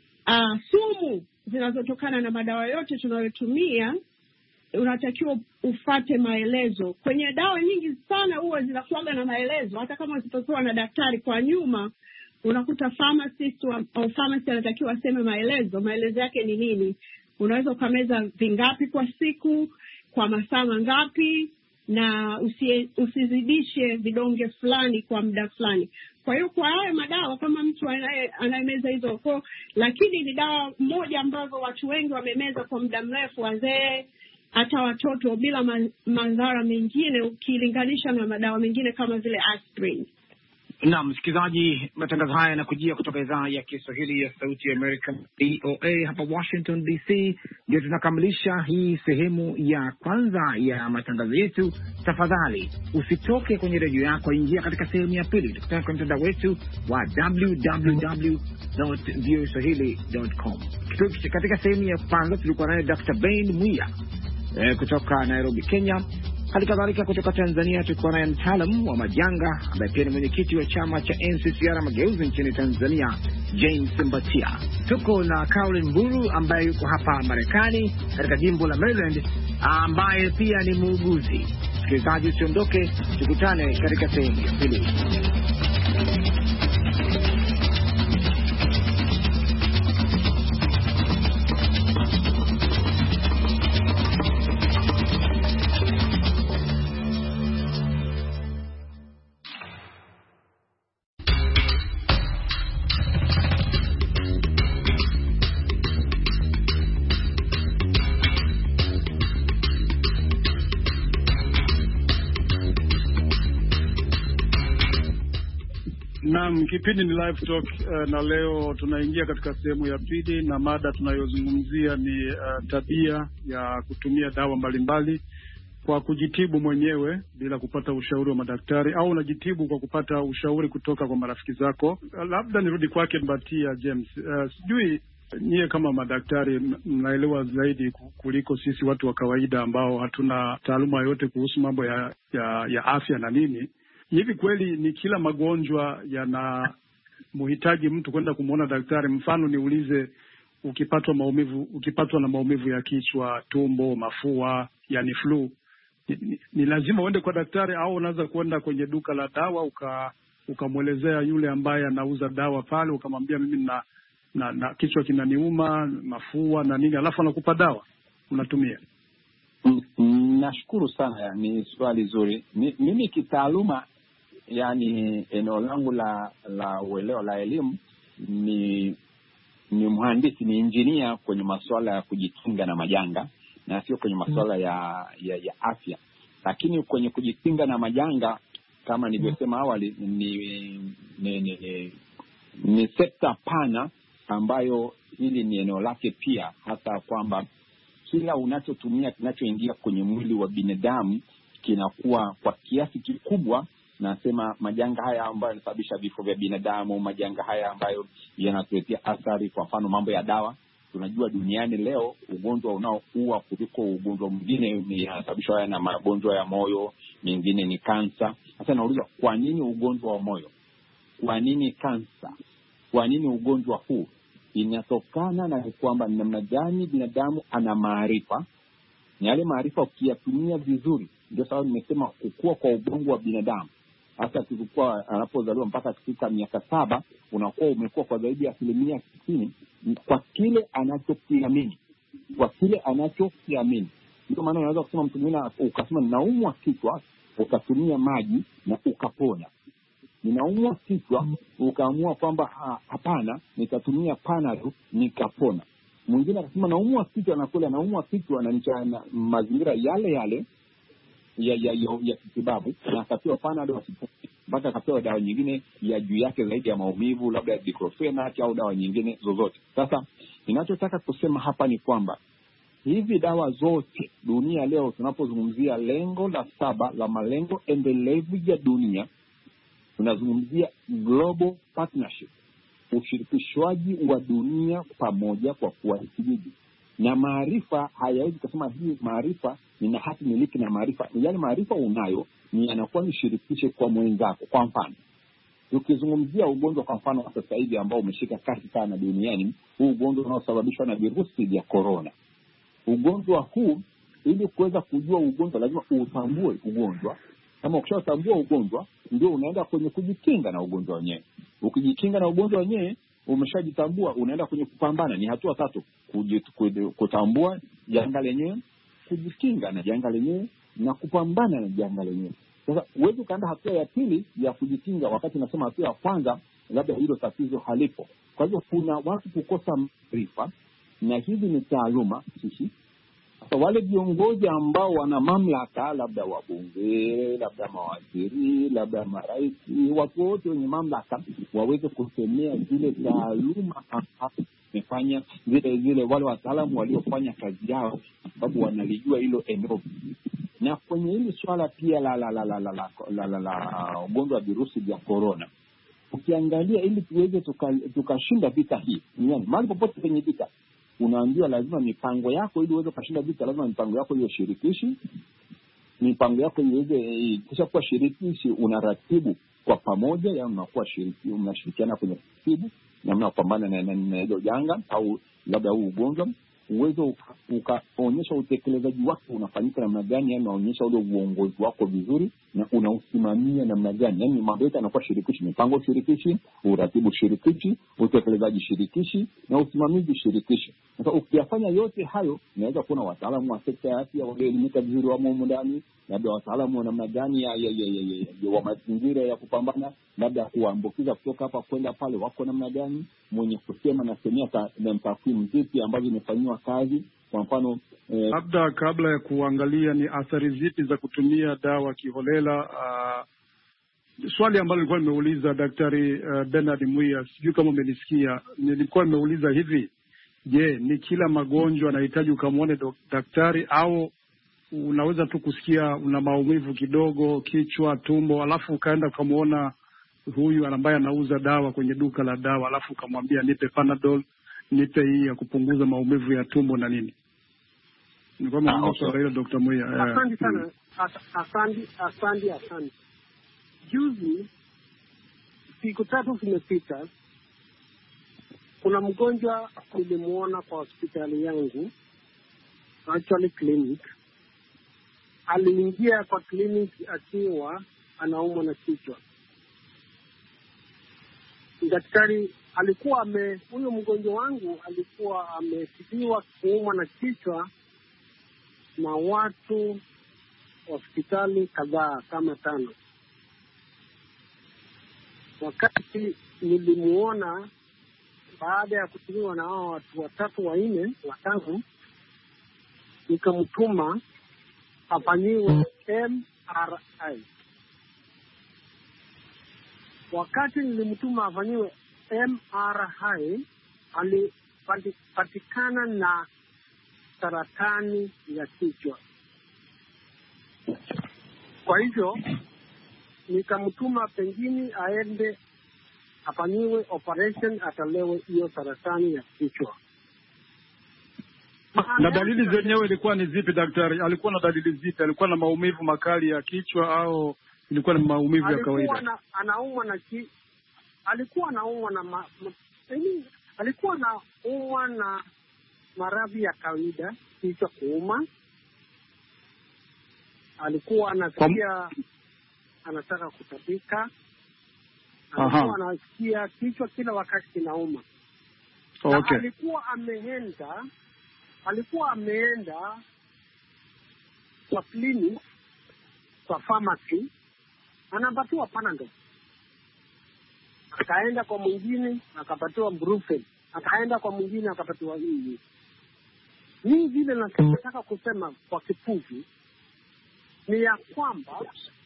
sumu zinazotokana na madawa yote tunayotumia, unatakiwa ufate maelezo. Kwenye dawa nyingi sana huwa zinafuaga na maelezo, hata kama usipokuwa na daktari. Kwa nyuma unakuta pharmacist au pharmacy anatakiwa aseme maelezo yake ni nini. Unaweza ukameza vingapi kwa siku, kwa masaa mangapi, na usizidishe vidonge fulani kwa muda fulani. Kwa hiyo kwa haya madawa, kama mtu anayemeza hizo lakini ni dawa moja ambazo watu wengi wamemeza kwa muda mrefu, wazee hata watoto, bila madhara mengine ukilinganisha na madawa mengine kama vile aspirin. Na msikilizaji, matangazo haya yanakujia kutoka idhaa ya Kiswahili ya Sauti ya Amerika VOA hapa Washington DC. Ndio tunakamilisha hii sehemu ya kwanza ya matangazo yetu. Tafadhali usitoke kwenye redio yako, ingia katika sehemu ya pili. Tukutane kwenye mtandao wetu wa www.voaswahili.com. Katika sehemu ya kwanza tulikuwa naye Dr. Bain Mwia kutoka Nairobi, Kenya. Hali kadhalika kutoka Tanzania tulikuwa naye mtaalamu wa majanga ambaye pia ni mwenyekiti wa chama cha NCCR Mageuzi nchini Tanzania, James Mbatia. Tuko na Caroline Mburu ambaye yuko hapa Marekani katika jimbo la Maryland, ambaye pia ni muuguzi. Msikilizaji, usiondoke, tukutane katika sehemu ya pili. Naam, kipindi ni Live Talk na leo tunaingia katika sehemu ya pili, na mada tunayozungumzia ni tabia ya kutumia dawa mbalimbali kwa kujitibu mwenyewe bila kupata ushauri wa madaktari, au unajitibu kwa kupata ushauri kutoka kwa marafiki zako. Labda nirudi kwake Mbatia James. Sijui nyie kama madaktari mnaelewa zaidi kuliko sisi watu wa kawaida ambao hatuna taaluma yote kuhusu mambo ya afya na nini. Hivi kweli ni kila magonjwa yana muhitaji mtu kwenda kumuona daktari? Mfano niulize, ukipatwa na maumivu ya kichwa, tumbo, mafua, yani flu, ni lazima uende kwa daktari, au unaweza kwenda kwenye duka la dawa ukamwelezea yule ambaye anauza dawa pale, ukamwambia mimi na kichwa kinaniuma, mafua na nini, alafu anakupa dawa unatumia? Nashukuru sana, ni swali zuri. Mimi kitaaluma, yani eneo langu la uelewa la elimu ni mhandisi, ni engineer kwenye masuala ya kujikinga na majanga, na sio kwenye masuala ya afya. Lakini kwenye kujikinga na majanga, kama nilivyosema awali, ni sekta pana ambayo hili ni eneo lake pia, hasa kwamba kila unachotumia kinachoingia kwenye mwili wa binadamu kinakuwa kwa kiasi kikubwa, nasema majanga haya ambayo yanasababisha vifo vya binadamu, majanga haya ambayo yanatuletea athari, kwa mfano mambo ya dawa. Tunajua duniani leo ugonjwa unaoua kuliko ugonjwa mwingine yanasababishwa na magonjwa ya moyo, mengine ni kansa. Sasa nauliza, kwa nini ugonjwa wa moyo? Kwa nini kansa? Kwa nini ugonjwa huu? Inatokana na kwamba namna gani binadamu ana maarifa, na yale maarifa ukiyatumia vizuri, ndio sababu nimesema kukua kwa ubongo wa binadamu, hata kikukua anapozaliwa mpaka akifika miaka 7, unakuwa umekuwa kwa zaidi ya 90% kwa kile anachokiamini, Ndio maana unaweza kusema mtu mwingine ukasema naumwa kichwa, ukatumia maji na ukapona. Ninaumwa kichwa, ukaamua kwamba hapana, nitatumia Panadol nikapona. Mwingine akasema naumwa kichwa, na kule naumwa kichwa na mazingira yale ya kitibabu, na akapewa Panadol mpaka akapewa dawa nyingine ya juu yake zaidi ya maumivu, labda diclofenac au dawa nyingine zozote. Sasa ninachotaka kusema hapa ni kwamba hizi dawa zote dunia leo, tunapozungumzia lengo la 7 la malengo endelevu ya dunia, tunazungumzia global partnership, ushirikishwaji wa dunia pamoja kwa kuwasikiliza. Na maarifa hayawezi kusema hii maarifa nina haki miliki na maarifa. Yale maarifa unayo ni yanakuwa nishirikishe kwa mwenzako. Kwa mfano, tukizungumzia ugonjwa kwa mfano sasa hivi ambao umeshika kasi sana duniani, huu ugonjwa unaosababishwa na virusi vya corona. Ugonjwa huu, ili kuweza kujua ugonjwa lazima utambue ugonjwa. Kama ukishatambua ugonjwa, ndio unaenda kwenye kujikinga na ugonjwa wenyewe. Ukijikinga na ugonjwa wenyewe, umeshajitambua, unaenda kwenye kupambana. Ni hatua 3: kutambua janga lenyewe, kujikinga na janga lenyewe, na kupambana na janga lenyewe. Sasa uweze kaenda hatua ya pili ya kujikinga, wakati nasema hatua ya kwanza labda hilo tatizo halipo. Kwa hivyo kuna watu kukosa maarifa, na hivi ni taaluma sisi. Sasa wale viongozi ambao wana mamlaka, labda wabunge, labda mawaziri, labda marais, watu wote wenye mamlaka waweze kusemea zile taaluma wamefanya, zile wale wataalamu waliofanya kazi yao, sababu wanalijua hilo eneo. Na kwenye hili swala pia la ugonjwa wa virusi vya corona, ukiangalia ili tuweze tukashinda vita hii, mahali popote kwenye vita unaambiwa lazima mipango yako, ili uweze kushinda vita, lazima mipango yako iwe shirikishi. Mipango yako iweze, kisha kuwa shirikishi, unaratibu kwa pamoja, ya unakuwa unashirikiana kwenye ratibu na mnapambana na hilo janga au labda huu ugonjwa. Uwezo ukaonyesha utekelezaji wako unafanyika namna gani, yani unaonyesha ule uongozi wako vizuri na unausimamia namna gani. Yani mambo yote yanakuwa shirikishi, mipango shirikishi, uratibu shirikishi, utekelezaji shirikishi na usimamizi shirikishi. Sasa ukiyafanya yote hayo, unaweza kuona wataalamu wa sekta ya afya walioelimika vizuri wa mumo ndani, labda wataalamu wa namna gani wa mazingira ya kupambana, labda kuambukiza kutoka hapa kwenda pale wako namna gani, mwenye kusema na semia na takwimu zipi ambazo zimefanywa kazi. Kwa mfano labda kabla ya kuangalia ni athari zipi za kutumia dawa kiholela, swali ambalo nilikuwa nimeuliza Daktari Bernard Muya, sijui kama umenisikia. Nilikuwa nimeuliza hivi, je, ni kila magonjwa anahitaji ukamwone daktari, au unaweza tu kusikia una maumivu kidogo kichwa, tumbo, alafu ukaenda ukamwona huyu ambaye anauza dawa kwenye duka la dawa, alafu ukamwambia nipe Panadol, nipe hii ya kupunguza maumivu ya tumbo na nini? Nilikuwa nimeuliza hilo Dr. Muya. Asante sana. Asante. Juzi siku 3 zimepita, kuna mgonjwa nilimuona kwa hospitali yangu, actually clinic. Aliingia kwa clinic akiwa anaumwa na kichwa. Daktari alikuwa huyo mgonjwa wangu alikuwa ametibiwa kuumwa na kichwa na watu hospitali kadhaa kama 5. Wakati nilimuona baada ya kutibiwa na hao watu 3, 4, 5, nikamtuma afanyiwe MRI. Wakati nilimtuma afanyiwe MRI, alipatikana na saratani ya kichwa. Kwa hivyo nikamtuma pengine aende afanyiwe operation atalewe hiyo saratani ya kichwa. Na dalili zenyewe ilikuwa ni zipi daktari? Alikuwa na dalili zipi? Alikuwa na maumivu makali ya kichwa au ilikuwa ni maumivu ya kawaida? Alikuwa anaumwa na maradhi ya kawaida, kichwa kuuma. Alikuwa anasikia anataka kutapika. Alikuwa anasikia kichwa kila wakati kinauma. Okay. Alikuwa ameenda kwa clinic, kwa pharmacy, anapatiwa Panadol. Akaenda kwa mwingine akapatiwa Brufen. Akaenda kwa mwingine akapatiwa hii. Mimi vile nataka kusema kwa kifupi ni ya kwamba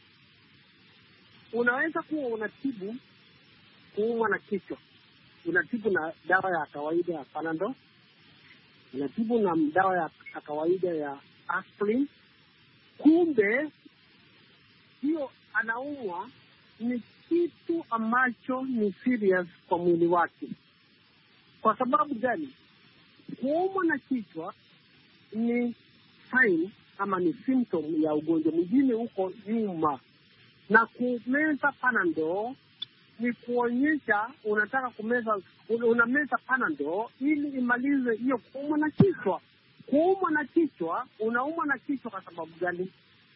unaweza kuwa unatibu kuumwa na kichwa, unatibu na dawa ya kawaida ya Panadol, unatibu na dawa ya kawaida ya aspirin. Kumbe hiyo anaumwa ni kitu ambacho ni serious kwa mwili wake. Kwa sababu gani? Kuumwa na kichwa ni sign ama ni symptom ya ugonjwa mwingine huko nyuma, na kumeza Panadol ni kuonyesha unataka unameza Panadol ili imalize hiyo kuumwa na kichwa. Kuumwa na kichwa, unaumwa na kichwa kwa sababu gani?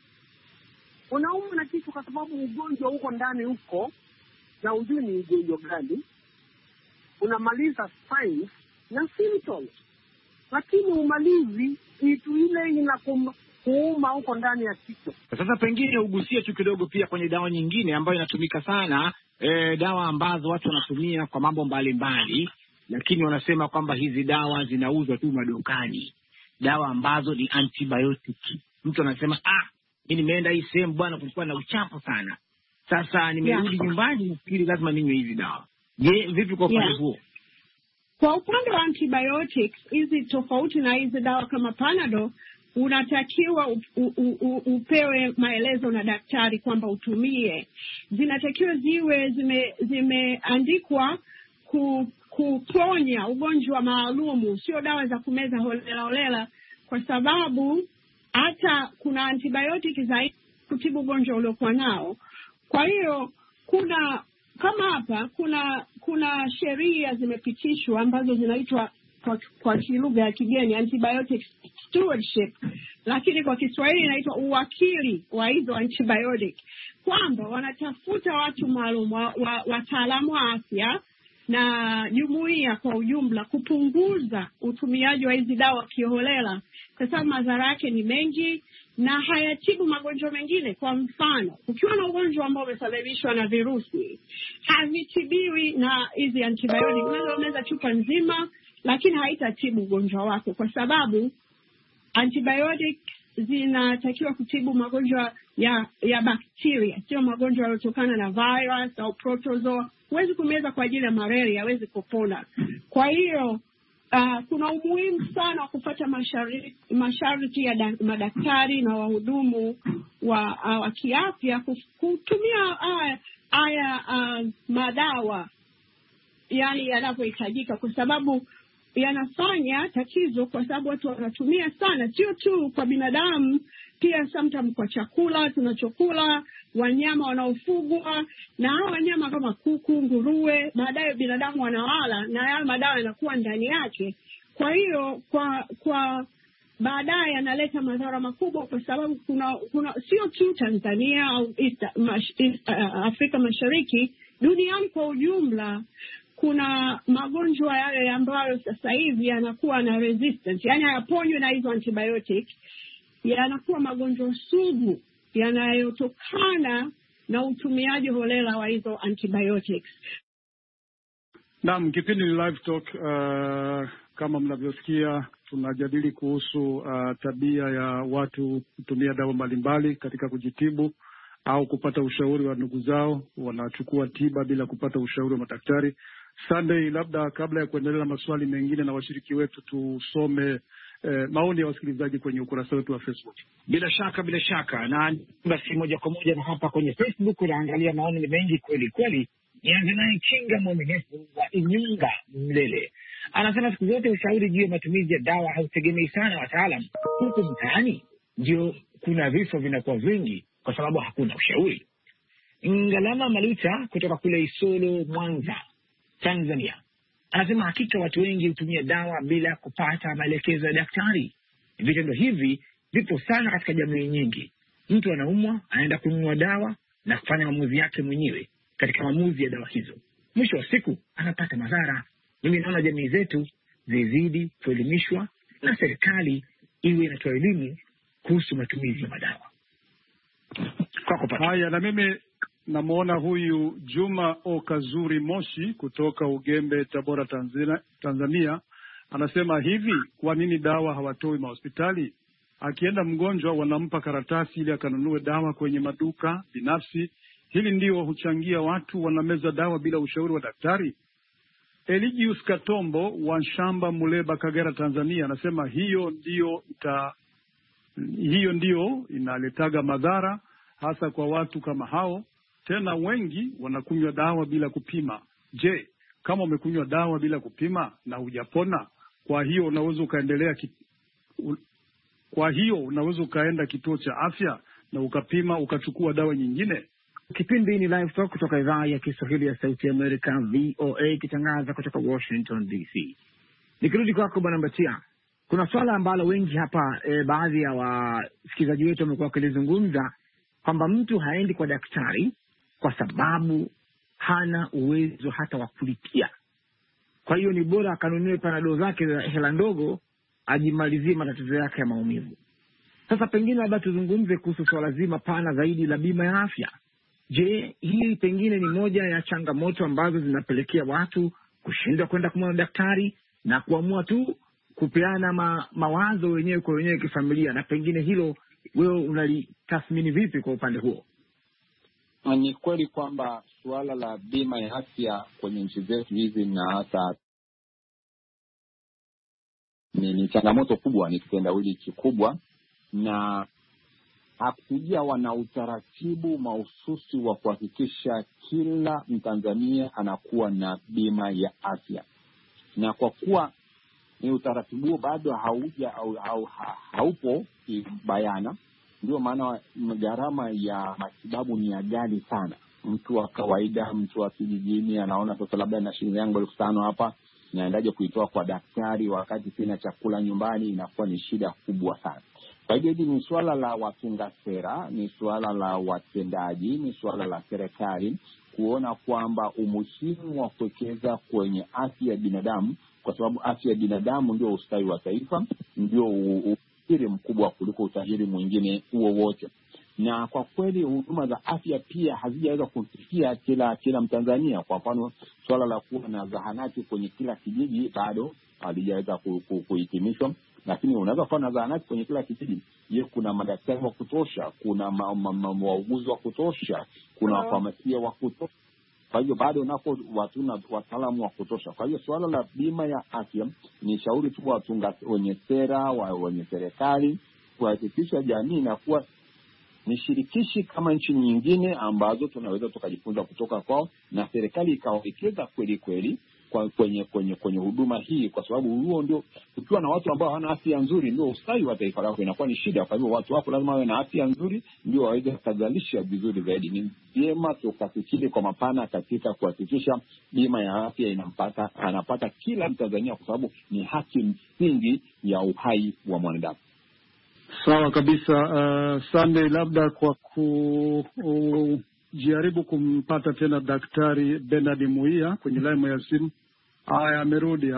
Unaumwa na kichwa kwa sababu ugonjwa huko ndani huko na ujui ni ugonjwa gani. Unamaliza signs na symptoms, lakini umalizi kitu ile inakuuma huko ndani ya kichwa. Sasa pengine ugusie tu kidogo pia kwenye dawa nyingine ambayo inatumika sana, dawa ambazo watu wanatumia kwa mambo mbalimbali, lakini wanasema kwamba hizi dawa zinauzwa tu madukani, dawa ambazo ni antibiotic. Mtu anasema mimi nimeenda hii sehemu bwana, kulikuwa na uchafu sana, sasa nimerudi nyumbani, nafikiri lazima ninywe hizi dawa. Je, vipi kwa upande huo? Kwa upande wa antibiotics, hizi tofauti na hizi dawa kama Panadol, unatakiwa upewe maelezo na daktari kwamba utumie. Zinatakiwa ziwe zimeandikwa kuponya ugonjwa maalumu, sio dawa za kumeza holela, kwa sababu hata kuna antibiotic za kutibu ugonjwa uliokuwa nao. Kwa hiyo kama hapa kuna sheria zimepitishwa ambazo zinaitwa kwa kilugha ya kigeni antibiotic stewardship, lakini kwa Kiswahili inaitwa uwakili wa hizo antibiotic, kwamba wanatafuta watu maalum, wataalamu wa afya na jumuiya kwa ujumla kupunguza utumiaji wa hizi dawa kiholela, kwa sababu madhara yake ni mengi na hayatibu magonjwa mengine. Kwa mfano, ukiwa na ugonjwa ambao umesababishwa na virusi, havitibiwi na hizi antibiotic. Unaweza chupa nzima, lakini haitatibu ugonjwa wako, kwa sababu antibiotic zinatakiwa kutibu magonjwa ya bakteria, sio magonjwa yanayotokana na virus au protozoa. Huwezi kumeza kwa ajili ya malaria, hawezi kupona. Kwa hiyo kuna umuhimu sana wa kufuata masharti ya madaktari na wahudumu wa kiafya kutumia madawa yani yanavyohitajika, kwa sababu yanafanya tatizo, kwa sababu watu wanatumia sana, sio tu kwa binadamu, pia sometimes kwa chakula tunachokula, wanyama wanaofugwa, na hao wanyama kama kuku, nguruwe, baadaye binadamu wanawala na haya madawa yanakuwa ndani yake. Kwa hiyo kwa baadaye yanaleta madhara makubwa, kwa sababu kuna sio tu Tanzania au Afrika Mashariki, duniani kwa ujumla kuna magonjwa yale ambayo sasa hivi yanakuwa na resistance, yani hayaponywi na hizo antibiotic, yanakuwa magonjwa sugu yanayotokana na utumiaji holela wa hizo antibiotics. Naam, kipindi ni Live Talk. Kama mnavyosikia, tunajadili kuhusu tabia ya watu kutumia dawa mbalimbali katika kujitibu au kupata ushauri wa ndugu zao, wanachukua tiba bila kupata ushauri wa madaktari. Sunday, labda kabla ya kuendelea na maswali mengine na washiriki wetu, tusome maoni ya wasikilizaji kwenye ukurasa wetu wa Facebook. Bila shaka, na basi moja kwa moja na hapa kwenye Facebook unaangalia maoni ni mengi kweli kweli. Nianze naye Kinga Mwaminifu wa Inyunga Mlele. Anasema siku zote ushauri juu ya matumizi ya dawa hautegemei sana wataalamu. Huku mtaani ndio kuna vifo vinakuwa vingi kwa sababu hakuna ushauri. Ngalama Maluta kutoka kule Isolo, Mwanza, Tanzania, anasema hakika watu wengi hutumia dawa bila kupata maelekezo ya daktari. Vitendo hivi vipo sana katika jamii nyingi. Mtu anaumwa, anaenda kununua dawa na kufanya maamuzi yake mwenyewe katika maamuzi ya dawa hizo. Mwisho wa siku anapata madhara. Mimi naona jamii zetu zizidi kuelimishwa na serikali iwe inatoa elimu kuhusu matumizi ya madawa. Haya, na mimi namuona huyu Juma Okazuri Moshi kutoka Ugembe, Tabora, Tanzania. Anasema hivi, kwa nini dawa hawatoi mahospitali? Akienda mgonjwa wanampa karatasi ili akanunue dawa kwenye maduka binafsi. Hili ndio huchangia watu wanameza dawa bila ushauri wa daktari. Eligius Katombo wa Shamba, Muleba, Kagera, Tanzania, anasema hiyo ndio inaletaga madhara hasa kwa watu kama hao. Tena wengi wanakunywa dawa bila kupima. Je, kama umekunywa dawa bila kupima na hujapona, kwa hiyo unaweza ukaenda kituo cha afya na ukapima ukachukua dawa nyingine? Kipindi ni Live Talk kutoka idhaa ya Kiswahili ya Sauti ya Amerika, VOA, ikitangaza kutoka Washington DC. Nikirudi kwako Bwana Mbatia, kuna swala ambalo wengi hapa baadhi ya wasikilizaji wetu wamekuwa wakilizungumza, kwamba mtu haendi kwa daktari kwa sababu hana uwezo hata wa kulipia. Kwa hiyo ni bora akanunue panado zake hela ndogo ajimalizie matatizo yake ya maumivu. Sasa pengine labda tuzungumze kuhusu swala zima pana zaidi la bima ya afya. Je, hii pengine ni moja ya changamoto ambazo zinapelekea watu kushindwa kwenda kumwona daktari na kuamua tu kupeana mawazo wenyewe kwa wenyewe kifamilia, na pengine hilo wewe unalitathmini vipi kwa upande huo? Ni kweli kwamba suala la bima ya afya kwenye nchi zetu hizi na hata ni changamoto kubwa, ni kitendawili kikubwa, na hakuja wana utaratibu mahususi wa kuhakikisha kila Mtanzania anakuwa na bima ya afya. Na kwa kuwa ni utaratibu bado haupo bayana, ndio maana gharama ya matibabu ni ya ghali sana. Mtu wa kawaida, mtu wa kijijini anaona sasa labda na shilingi yangu 5,000 hapa, naendaje kuitoa kwa daktari wakati sina chakula nyumbani? Inakuwa ni shida kubwa sana. Kwa hiyo hili ni suala la watunga sera, ni suala la watendaji, ni suala la serikali kuona kwamba umuhimu wa kuwekeza kwenye afya ya binadamu, kwa sababu afya ya binadamu ndio ustawi wa taifa, ndio utajiri mkubwa kuliko utajiri mwingine huo wote. Na kwa kweli huduma za afya pia hazijaweza kufikia kila Mtanzania. Kwa mfano, swala la kuwa na zahanati kwenye kila kijiji bado halijaweza kuhitimishwa. lakini unaweza kuwa na zahanati kwenye kila kijiji. Je, kuna madaktari wa kutosha? Kuna wauguzi wa kutosha? Kuna wafamasia wa kutosha? Kwa hiyo bado unapo watuna wataalamu wa kutosha. Kwa hiyo suala la bima ya afya ni shauri tu watunga wenye sera wenye serikali kuhakikisha jamii inakuwa ni shirikishi kama nchi nyingine ambazo tunaweza tukajifunza kutoka kwao, na serikali ikawekeza kweli kweli kwenye huduma hii, kwa sababu huo ndio, ukiwa na watu ambao hawana afya nzuri ndio ustawi wa taifa lako inakuwa ni shida. Kwa hivyo watu hapo lazima wawe na afya nzuri ndio waweze kuzalisha vizuri zaidi. Ni vyema tukafikiri kwa mapana katika kuhakikisha bima ya afya anapata kila Mtanzania, kwa sababu ni haki msingi ya uhai wa mwanadamu. Sawa kabisa. Sunday, labda kwa kujaribu kumpata tena Daktari Bernard Muia kwenye line ya simu. Amerudi.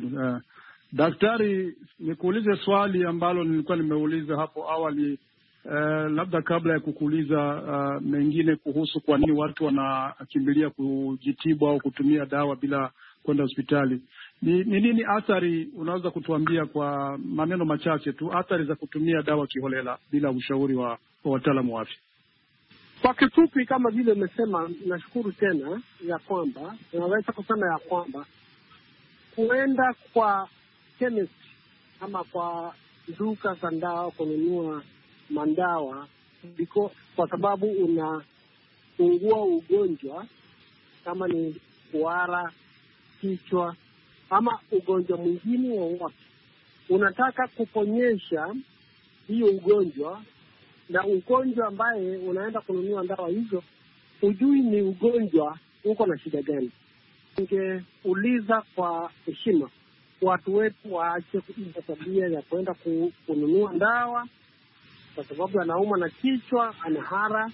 Daktari, nikuulize swali ambalo nilikuwa nimeuliza hapo awali, labda kabla ya kukuuliza mengine kuhusu kwa nini watu wanakimbilia kujitibu au kutumia dawa bila kwenda hospitali. Ni nini athari, unaweza kutuambia kwa maneno machache tu, athari za kutumia dawa kiholela bila ushauri wa wataalamu wa afya? Kwa kifupi, kama vile umesema, nashukuru tena ya kwamba tunaweza kusema ya kwamba kuenda kwa chemist ama kwa duka za dawa kununua mandawa kwa sababu unaungua ugonjwa kama ni kuhara, kichwa ama ugonjwa mwingine wowote, unataka kuponyesha hiyo ugonjwa, na ugonjwa ambaye unaenda kununua dawa hizo hujui ni ugonjwa uko na shida gani. Ningeuliza kwa heshima watu wetu waache kuiga tabia ya kwenda kununua dawa kwa sababu anauma na kichwa, anahara,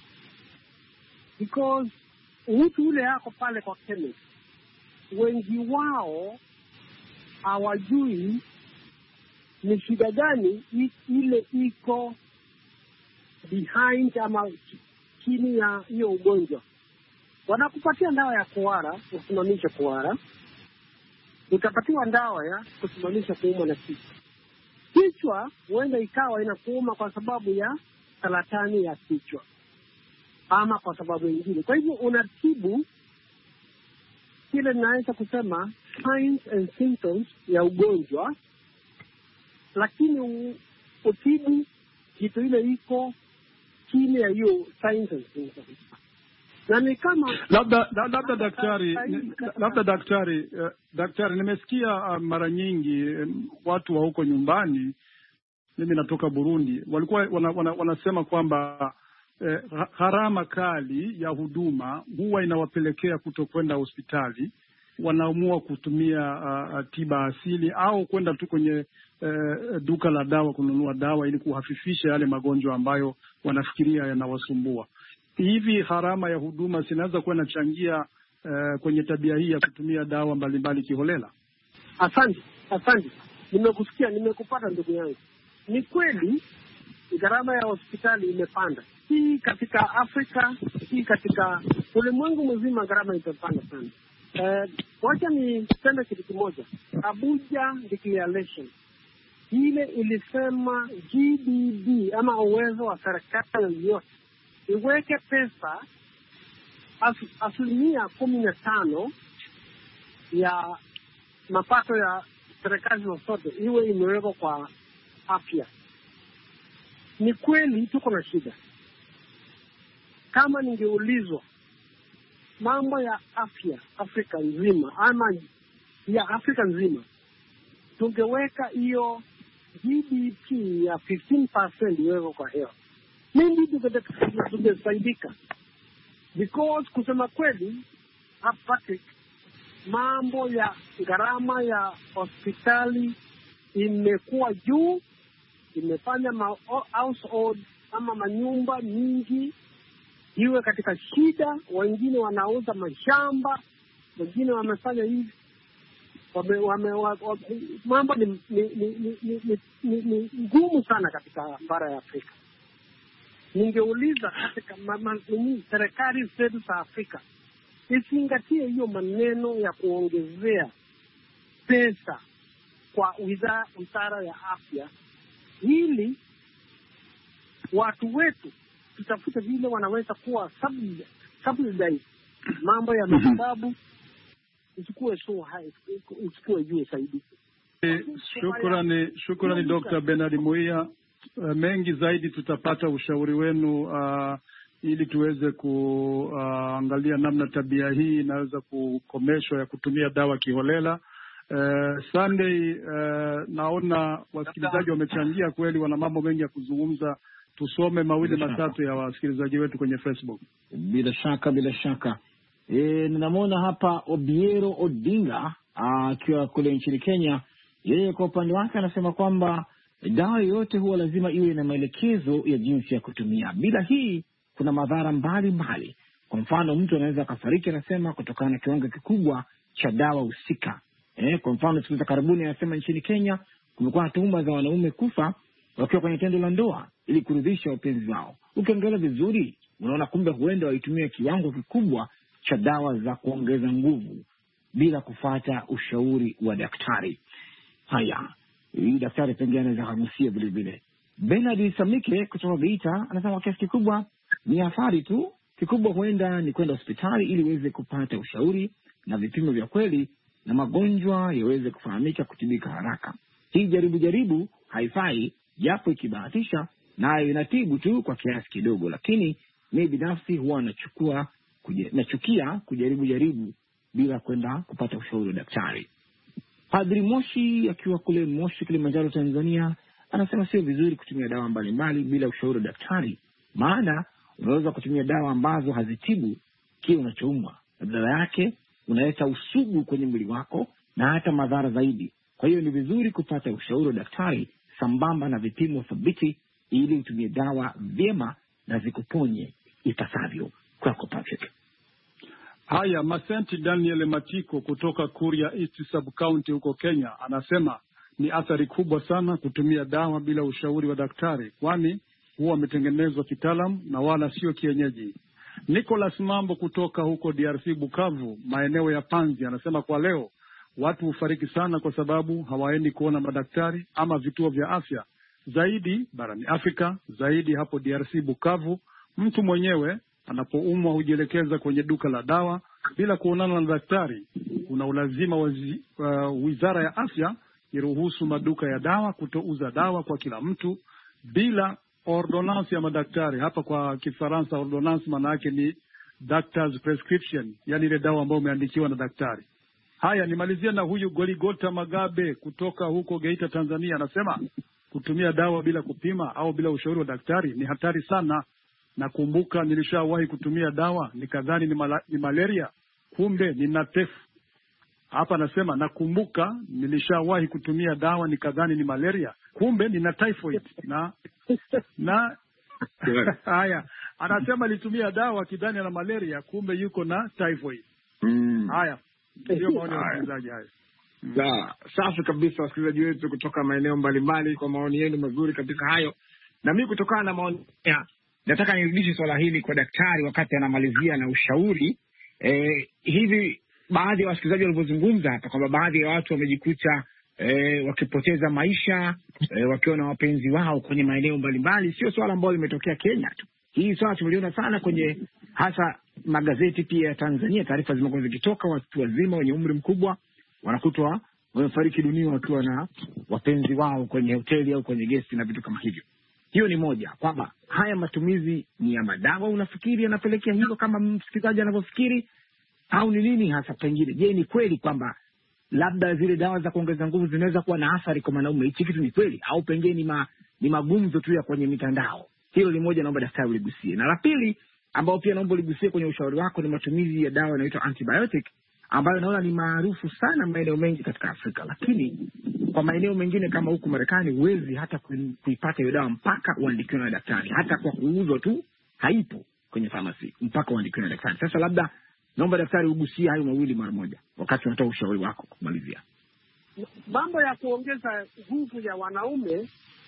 because mtu ule yako pale kwa chemist, wengi wao hawajui ni shida gani ile iko behind ama chini ya hiyo ugonjwa. Wanakupatia dawa ya kuhara, kusimamisha kuhara. Utapatiwa dawa ya kusimamisha kuuma na kichwa. Kichwa huenda ikawa inakuuma kwa sababu ya saratani ya kichwa ama kwa sababu nyingine. Kwa hivyo unatibu kile ninaweza kusema signs and symptoms ya ugonjwa, lakini utibu kitu ile iko chini ya hiyo signs and symptoms. Na ni kama daktari, nimesikia mara nyingi watu wa huko nyumbani, mimi natoka Burundi, walikuwa wanasema kwamba gharama kali ya huduma huwa inawapelekea kutokwenda hospitali. Wanaamua kutumia tiba asili au kwenda tu kwenye duka la dawa kununua dawa ili kuhafifisha yale magonjwa ambayo wanafikiria yanawasumbua. Hivi gharama ya huduma zinaweza kuwa inachangia kwenye tabia hii ya kutumia dawa mbalimbali kiholela? Asante. Nimekusikia, nimekupata ndugu yangu. Ni kweli gharama ya hospitali imepanda. Hii katika Afrika, hii katika ulimwengu mzima gharama imepanda sana. Wacha niseme kitu kimoja. Abuja Declaration ile ilisema GDP ama uwezo wa serikali yote iweke pesa 15% ya mapato ya serikali zote iwe imewekwa kwa afya. Ni kweli tuko na shida. Kama ningeulizwa mambo ya afya Afrika nzima ama ya Afrika nzima, tungeweka hiyo GDP ya 15% iwekwa kwa hewa, mimi tungesaidika. Because kusema kweli hapa mambo ya gharama ya hospitali imekuwa juu, imefanya household ama manyumba mingi iwe katika shida. Wengine wanauza mashamba, wengine wamefanya hivi, mambo ni ngumu sana katika bara ya Afrika. Ningeuliza katika serikali zetu za Afrika isingatie hiyo maneno ya kuongezea pesa kwa wizara ya afya, ili watu wetu tutafute vile wanaweza kuwa subsidize mambo ya matibabu, uchukue juu zaidi. Shukrani Dr. Bernard Muia. Mengi zaidi tutapata ushauri wenu ili tuweze kuangalia namna tabia hii inaweza kukomeshwa ya kutumia dawa kiholela. Sunday, naona wasikilizaji wamechangia kweli, wana mambo mengi ya kuzungumza. Tusome mawili matatu ya wasikilizaji wetu kwenye Facebook. Bila shaka. Ninamwona hapa Obiero Odinga akiwa kule nchini Kenya. Yeye kwa upande wake anasema kwamba dawa yoyote huwa lazima iwe na maelekezo ya jinsi ya kutumia. Bila hii kuna madhara mbalimbali. Kwa mfano, mtu anaweza kufariki, anasema, kutokana na kiwango kikubwa cha dawa husika. Kwa mfano, siku za karibuni anasema nchini Kenya kumekuwa na tuhuma za wanaume kufa wakiwa kwenye tendo la ndoa ili kuridhisha wapenzi wao. Ukiangalia vizuri, unaona kumbe huenda waitumia kiwango kikubwa cha dawa za kuongeza nguvu bila kufuata ushauri wa daktari. Haya, hii daktari pengine anaweza kugusia vile vile. Bernard Samike kutoka Geita anasema kiasi kikubwa ni athari tu, kikubwa huenda ni kwenda hospitali ili uweze kupata ushauri na vipimo vya kweli na magonjwa yaweze kufahamika, kutibika haraka. Hii jaribu haifai, japo ikibahatisha nayo inatibu tu kwa kiasi kidogo, lakini mimi binafsi huwa nachukia kujaribu bila kwenda kupata ushauri wa daktari. Padri Moshi akiwa kule Moshi, Kilimanjaro, Tanzania, anasema sio vizuri kutumia dawa mbalimbali bila ushauri wa daktari, maana unaweza kutumia dawa ambazo hazitibu kile unachoumwa, na badala yake unaleta usugu kwenye mwili wako na hata madhara zaidi. Kwa hiyo ni vizuri kupata ushauri wa daktari sambamba na vipimo thabiti ili utumie dawa vyema na zikuponye ipasavyo. Kwako Patrick. Haya, Masenti Daniel Matiko kutoka Kuria East Sub-County huko Kenya anasema ni athari kubwa sana kutumia dawa bila ushauri wa daktari, kwani huwa wametengenezwa kitaalamu na wala sio kienyeji. Nicholas Mambo kutoka huko DRC Bukavu, maeneo ya Panzi, anasema kwa leo watu hufariki sana kwa sababu hawaendi kuona madaktari ama vituo vya afya, zaidi barani Afrika, zaidi hapo DRC Bukavu. Mtu mwenyewe anapoumwa hujielekeza kwenye duka la dawa bila kuonana na daktari. Kuna ulazima wa wizara ya afya iruhusu maduka ya dawa kutouza dawa kwa kila mtu bila ordonance ya madaktari. Hapa kwa Kifaransa ordonance maana yake ni doctor's prescription, yani ile dawa ambayo umeandikiwa na daktari. Haya, nimalizia na huyu Goligota Magabe kutoka huko Geita, Tanzania, anasema kutumia dawa bila kupima au bila ushauri wa daktari ni hatari sana. Nakumbuka nilishawahi kutumia dawa nikadhani ni malaria, kumbe ni natefu. Hapa anasema nakumbuka nilishawahi kutumia dawa nikadhani ni malaria, kumbe ni na typhoid na haya, anasema alitumia dawa kidhani ana malaria, kumbe yuko na typhoid. Haya ndio maoni ya wasikilizaji haya. Safi kabisa wasikilizaji wetu kutoka maeneo mbalimbali kwa maoni yenu mazuri katika hayo. Na mimi kutokana na maoni nataka nirudishe swala hili kwa daktari wakati anamalizia na ushauri. Hivi baadhi ya wasikilizaji walivyozungumza hapa kwamba baadhi ya watu wamejikuta wakipoteza maisha wakiwa na wapenzi wao kwenye maeneo mbalimbali, sio swala ambalo limetokea Kenya tu. Hii swala tumeliona sana kwenye hasa magazeti pia ya Tanzania. Taarifa zimekuwa zikitoka, watu wazima wenye umri mkubwa wanakutwa wamefariki dunia wakiwa na wapenzi wao kwenye hoteli au kwenye gesti na vitu kama hivyo. Hiyo ni moja, kwamba haya matumizi ni ya madawa unafikiri yanapelekea hivyo kama msikilizaji anavyofikiri, au ni nini hasa pengine? Je, ni kweli kwamba labda zile dawa za kuongeza nguvu zinaweza kuwa na athari kwa wanaume? Hichi kitu ni kweli au pengine ni magumzo tu ya kwenye mitandao? Hilo ni moja, naomba daktari uligusie. Na la pili ambao pia naomba uligusie kwenye ushauri wako ni matumizi ya dawa inaitwa antibiotic, ambayo naona ni maarufu sana maeneo mengi katika Afrika, lakini kwa maeneo mengine kama huku Marekani huwezi hata kuipata hiyo dawa mpaka uandikiwe na daktari. Hata kwa kuuzwa tu haipo kwenye pharmacy mpaka uandikiwe na daktari. Sasa labda naomba daktari ugusie hayo mawili mara moja wakati unatoa ushauri wako kumalizia. Mambo ya kuongeza nguvu ya wanaume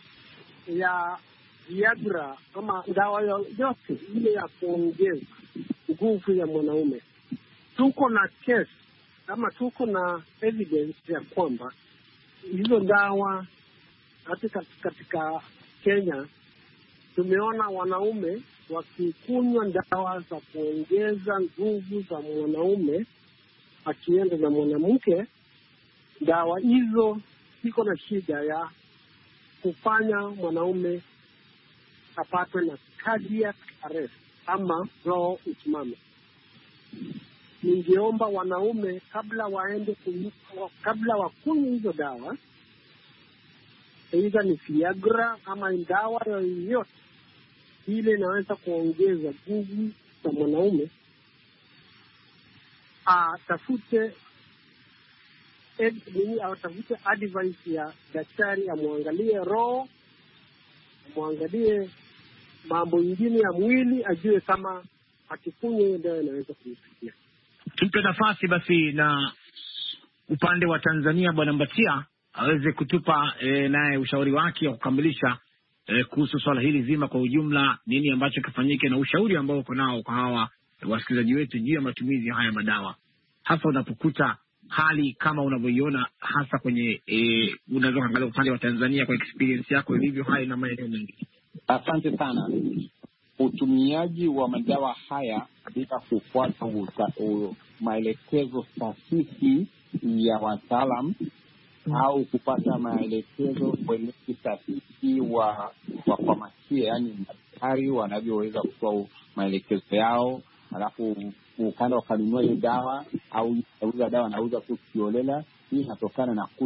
ya Viagra ama dawa yote ile ya kuongeza nguvu ya mwanaume, tuko na case ama tuko na evidence ya kwamba hizo dawa katika Kenya tumeona wanaume wakikunywa dawa za kuongeza nguvu za mwanaume akienda na mwanamke. Dawa hizo ziko na shida ya kufanya mwanaume apatwe na cardiac arrest ama roho usimame. Ningeomba wanaume kabla wakunywe hizo dawa, aidha ni Viagra ama dawa yoyote ile inaweza kuongeza nguvu za mwanaume, atafute advice ya daktari, amwangalie roho, amwangalie mambo mengine ya mwili, ajue kama akikunywa ndio inaweza kumsaidia. Tupe nafasi basi na upande wa Tanzania, Bwana Mbatia aweze kutupa naye ushauri wake wa kukamilisha kuhusu swala hili zima kwa ujumla, nini ambacho kifanyike na ushauri ambao uko nao kwa hawa wasikilizaji wetu juu ya matumizi haya madawa, hasa unapokuta hali kama unavyoiona hasa kwenye unaweza kuangalia upande wa Tanzania kwa experience yako ilivyo hali na maeneo mengi. Asante sana. Utumiaji wa madawa haya bila kufuata maelekezo sahihi ya wataalam au kupata maelekezo kwenye sahihi wa famasia, yani daktari wanavyoweza kutoa maelekezo yao, alafu ukanda wakanunua hiyo dawa au auza dawa anauza kukiolela. Hii inatokana na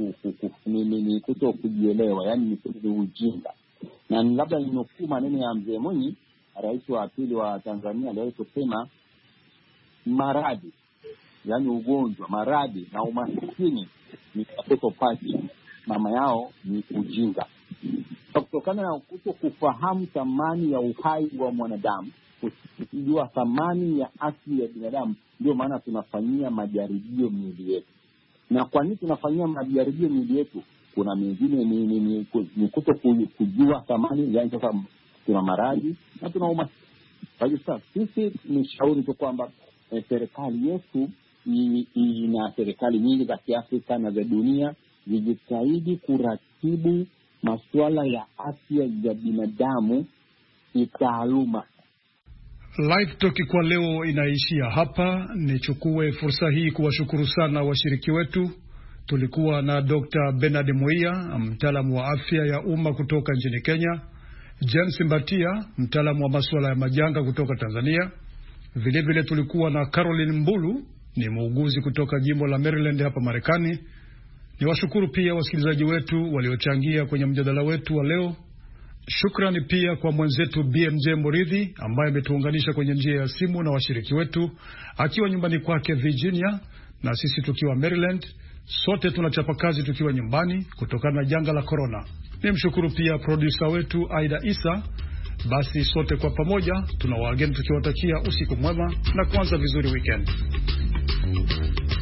kuto kujielewa, yani ni ujinga. Na labda ninukuu maneno ya Mzee Mwinyi, rais wa pili wa Tanzania, aliwahi kusema maradhi, yani ugonjwa, maradhi na umaskini ni watoto pacha, mama yao ni ujinga. Kutokana na kuto kufahamu thamani ya uhai wa mwanadamu, kujua thamani ya asili ya binadamu, ndio maana tunafanyia majaribio miili yetu. Na kwa nini tunafanyia majaribio miili yetu? Kuna mengine ni kuto kujua thamani, yani sasa tuna maradhi na tuna umaskini. Kwa hiyo sasa sisi ni shauri tu kwamba serikali yetu na serikali nyingi za Kiafrika na za dunia zijitahidi kuratibu masuala ya afya ya binadamu kitaaluma. Live Talk kwa leo inaishia hapa. Nichukue fursa hii kuwashukuru sana washiriki wetu. Tulikuwa na Dr. Bernard Muia, mtaalamu wa afya ya umma kutoka nchini Kenya, James Mbatia, mtaalamu wa masuala ya majanga kutoka Tanzania. Vile tulikuwa na Caroline Mbulu, ni muuguzi kutoka jimbo la Maryland hapa Marekani. Niwashukuru pia wasikilizaji wetu waliochangia kwenye mjadala wetu wa leo. Shukrani pia kwa mwenzetu BMJ Moridhi ambaye ametuunganisha kwenye njia ya simu na washiriki wetu akiwa nyumbani kwake Virginia, na sisi tukiwa Maryland. Sote tunachapa kazi tukiwa nyumbani kutokana na janga la corona. Nimshukuru pia producer wetu Aida Isa. Basi sote kwa pamoja tunawaageni tukiwatakia usiku mwema na kuanza vizuri weekend.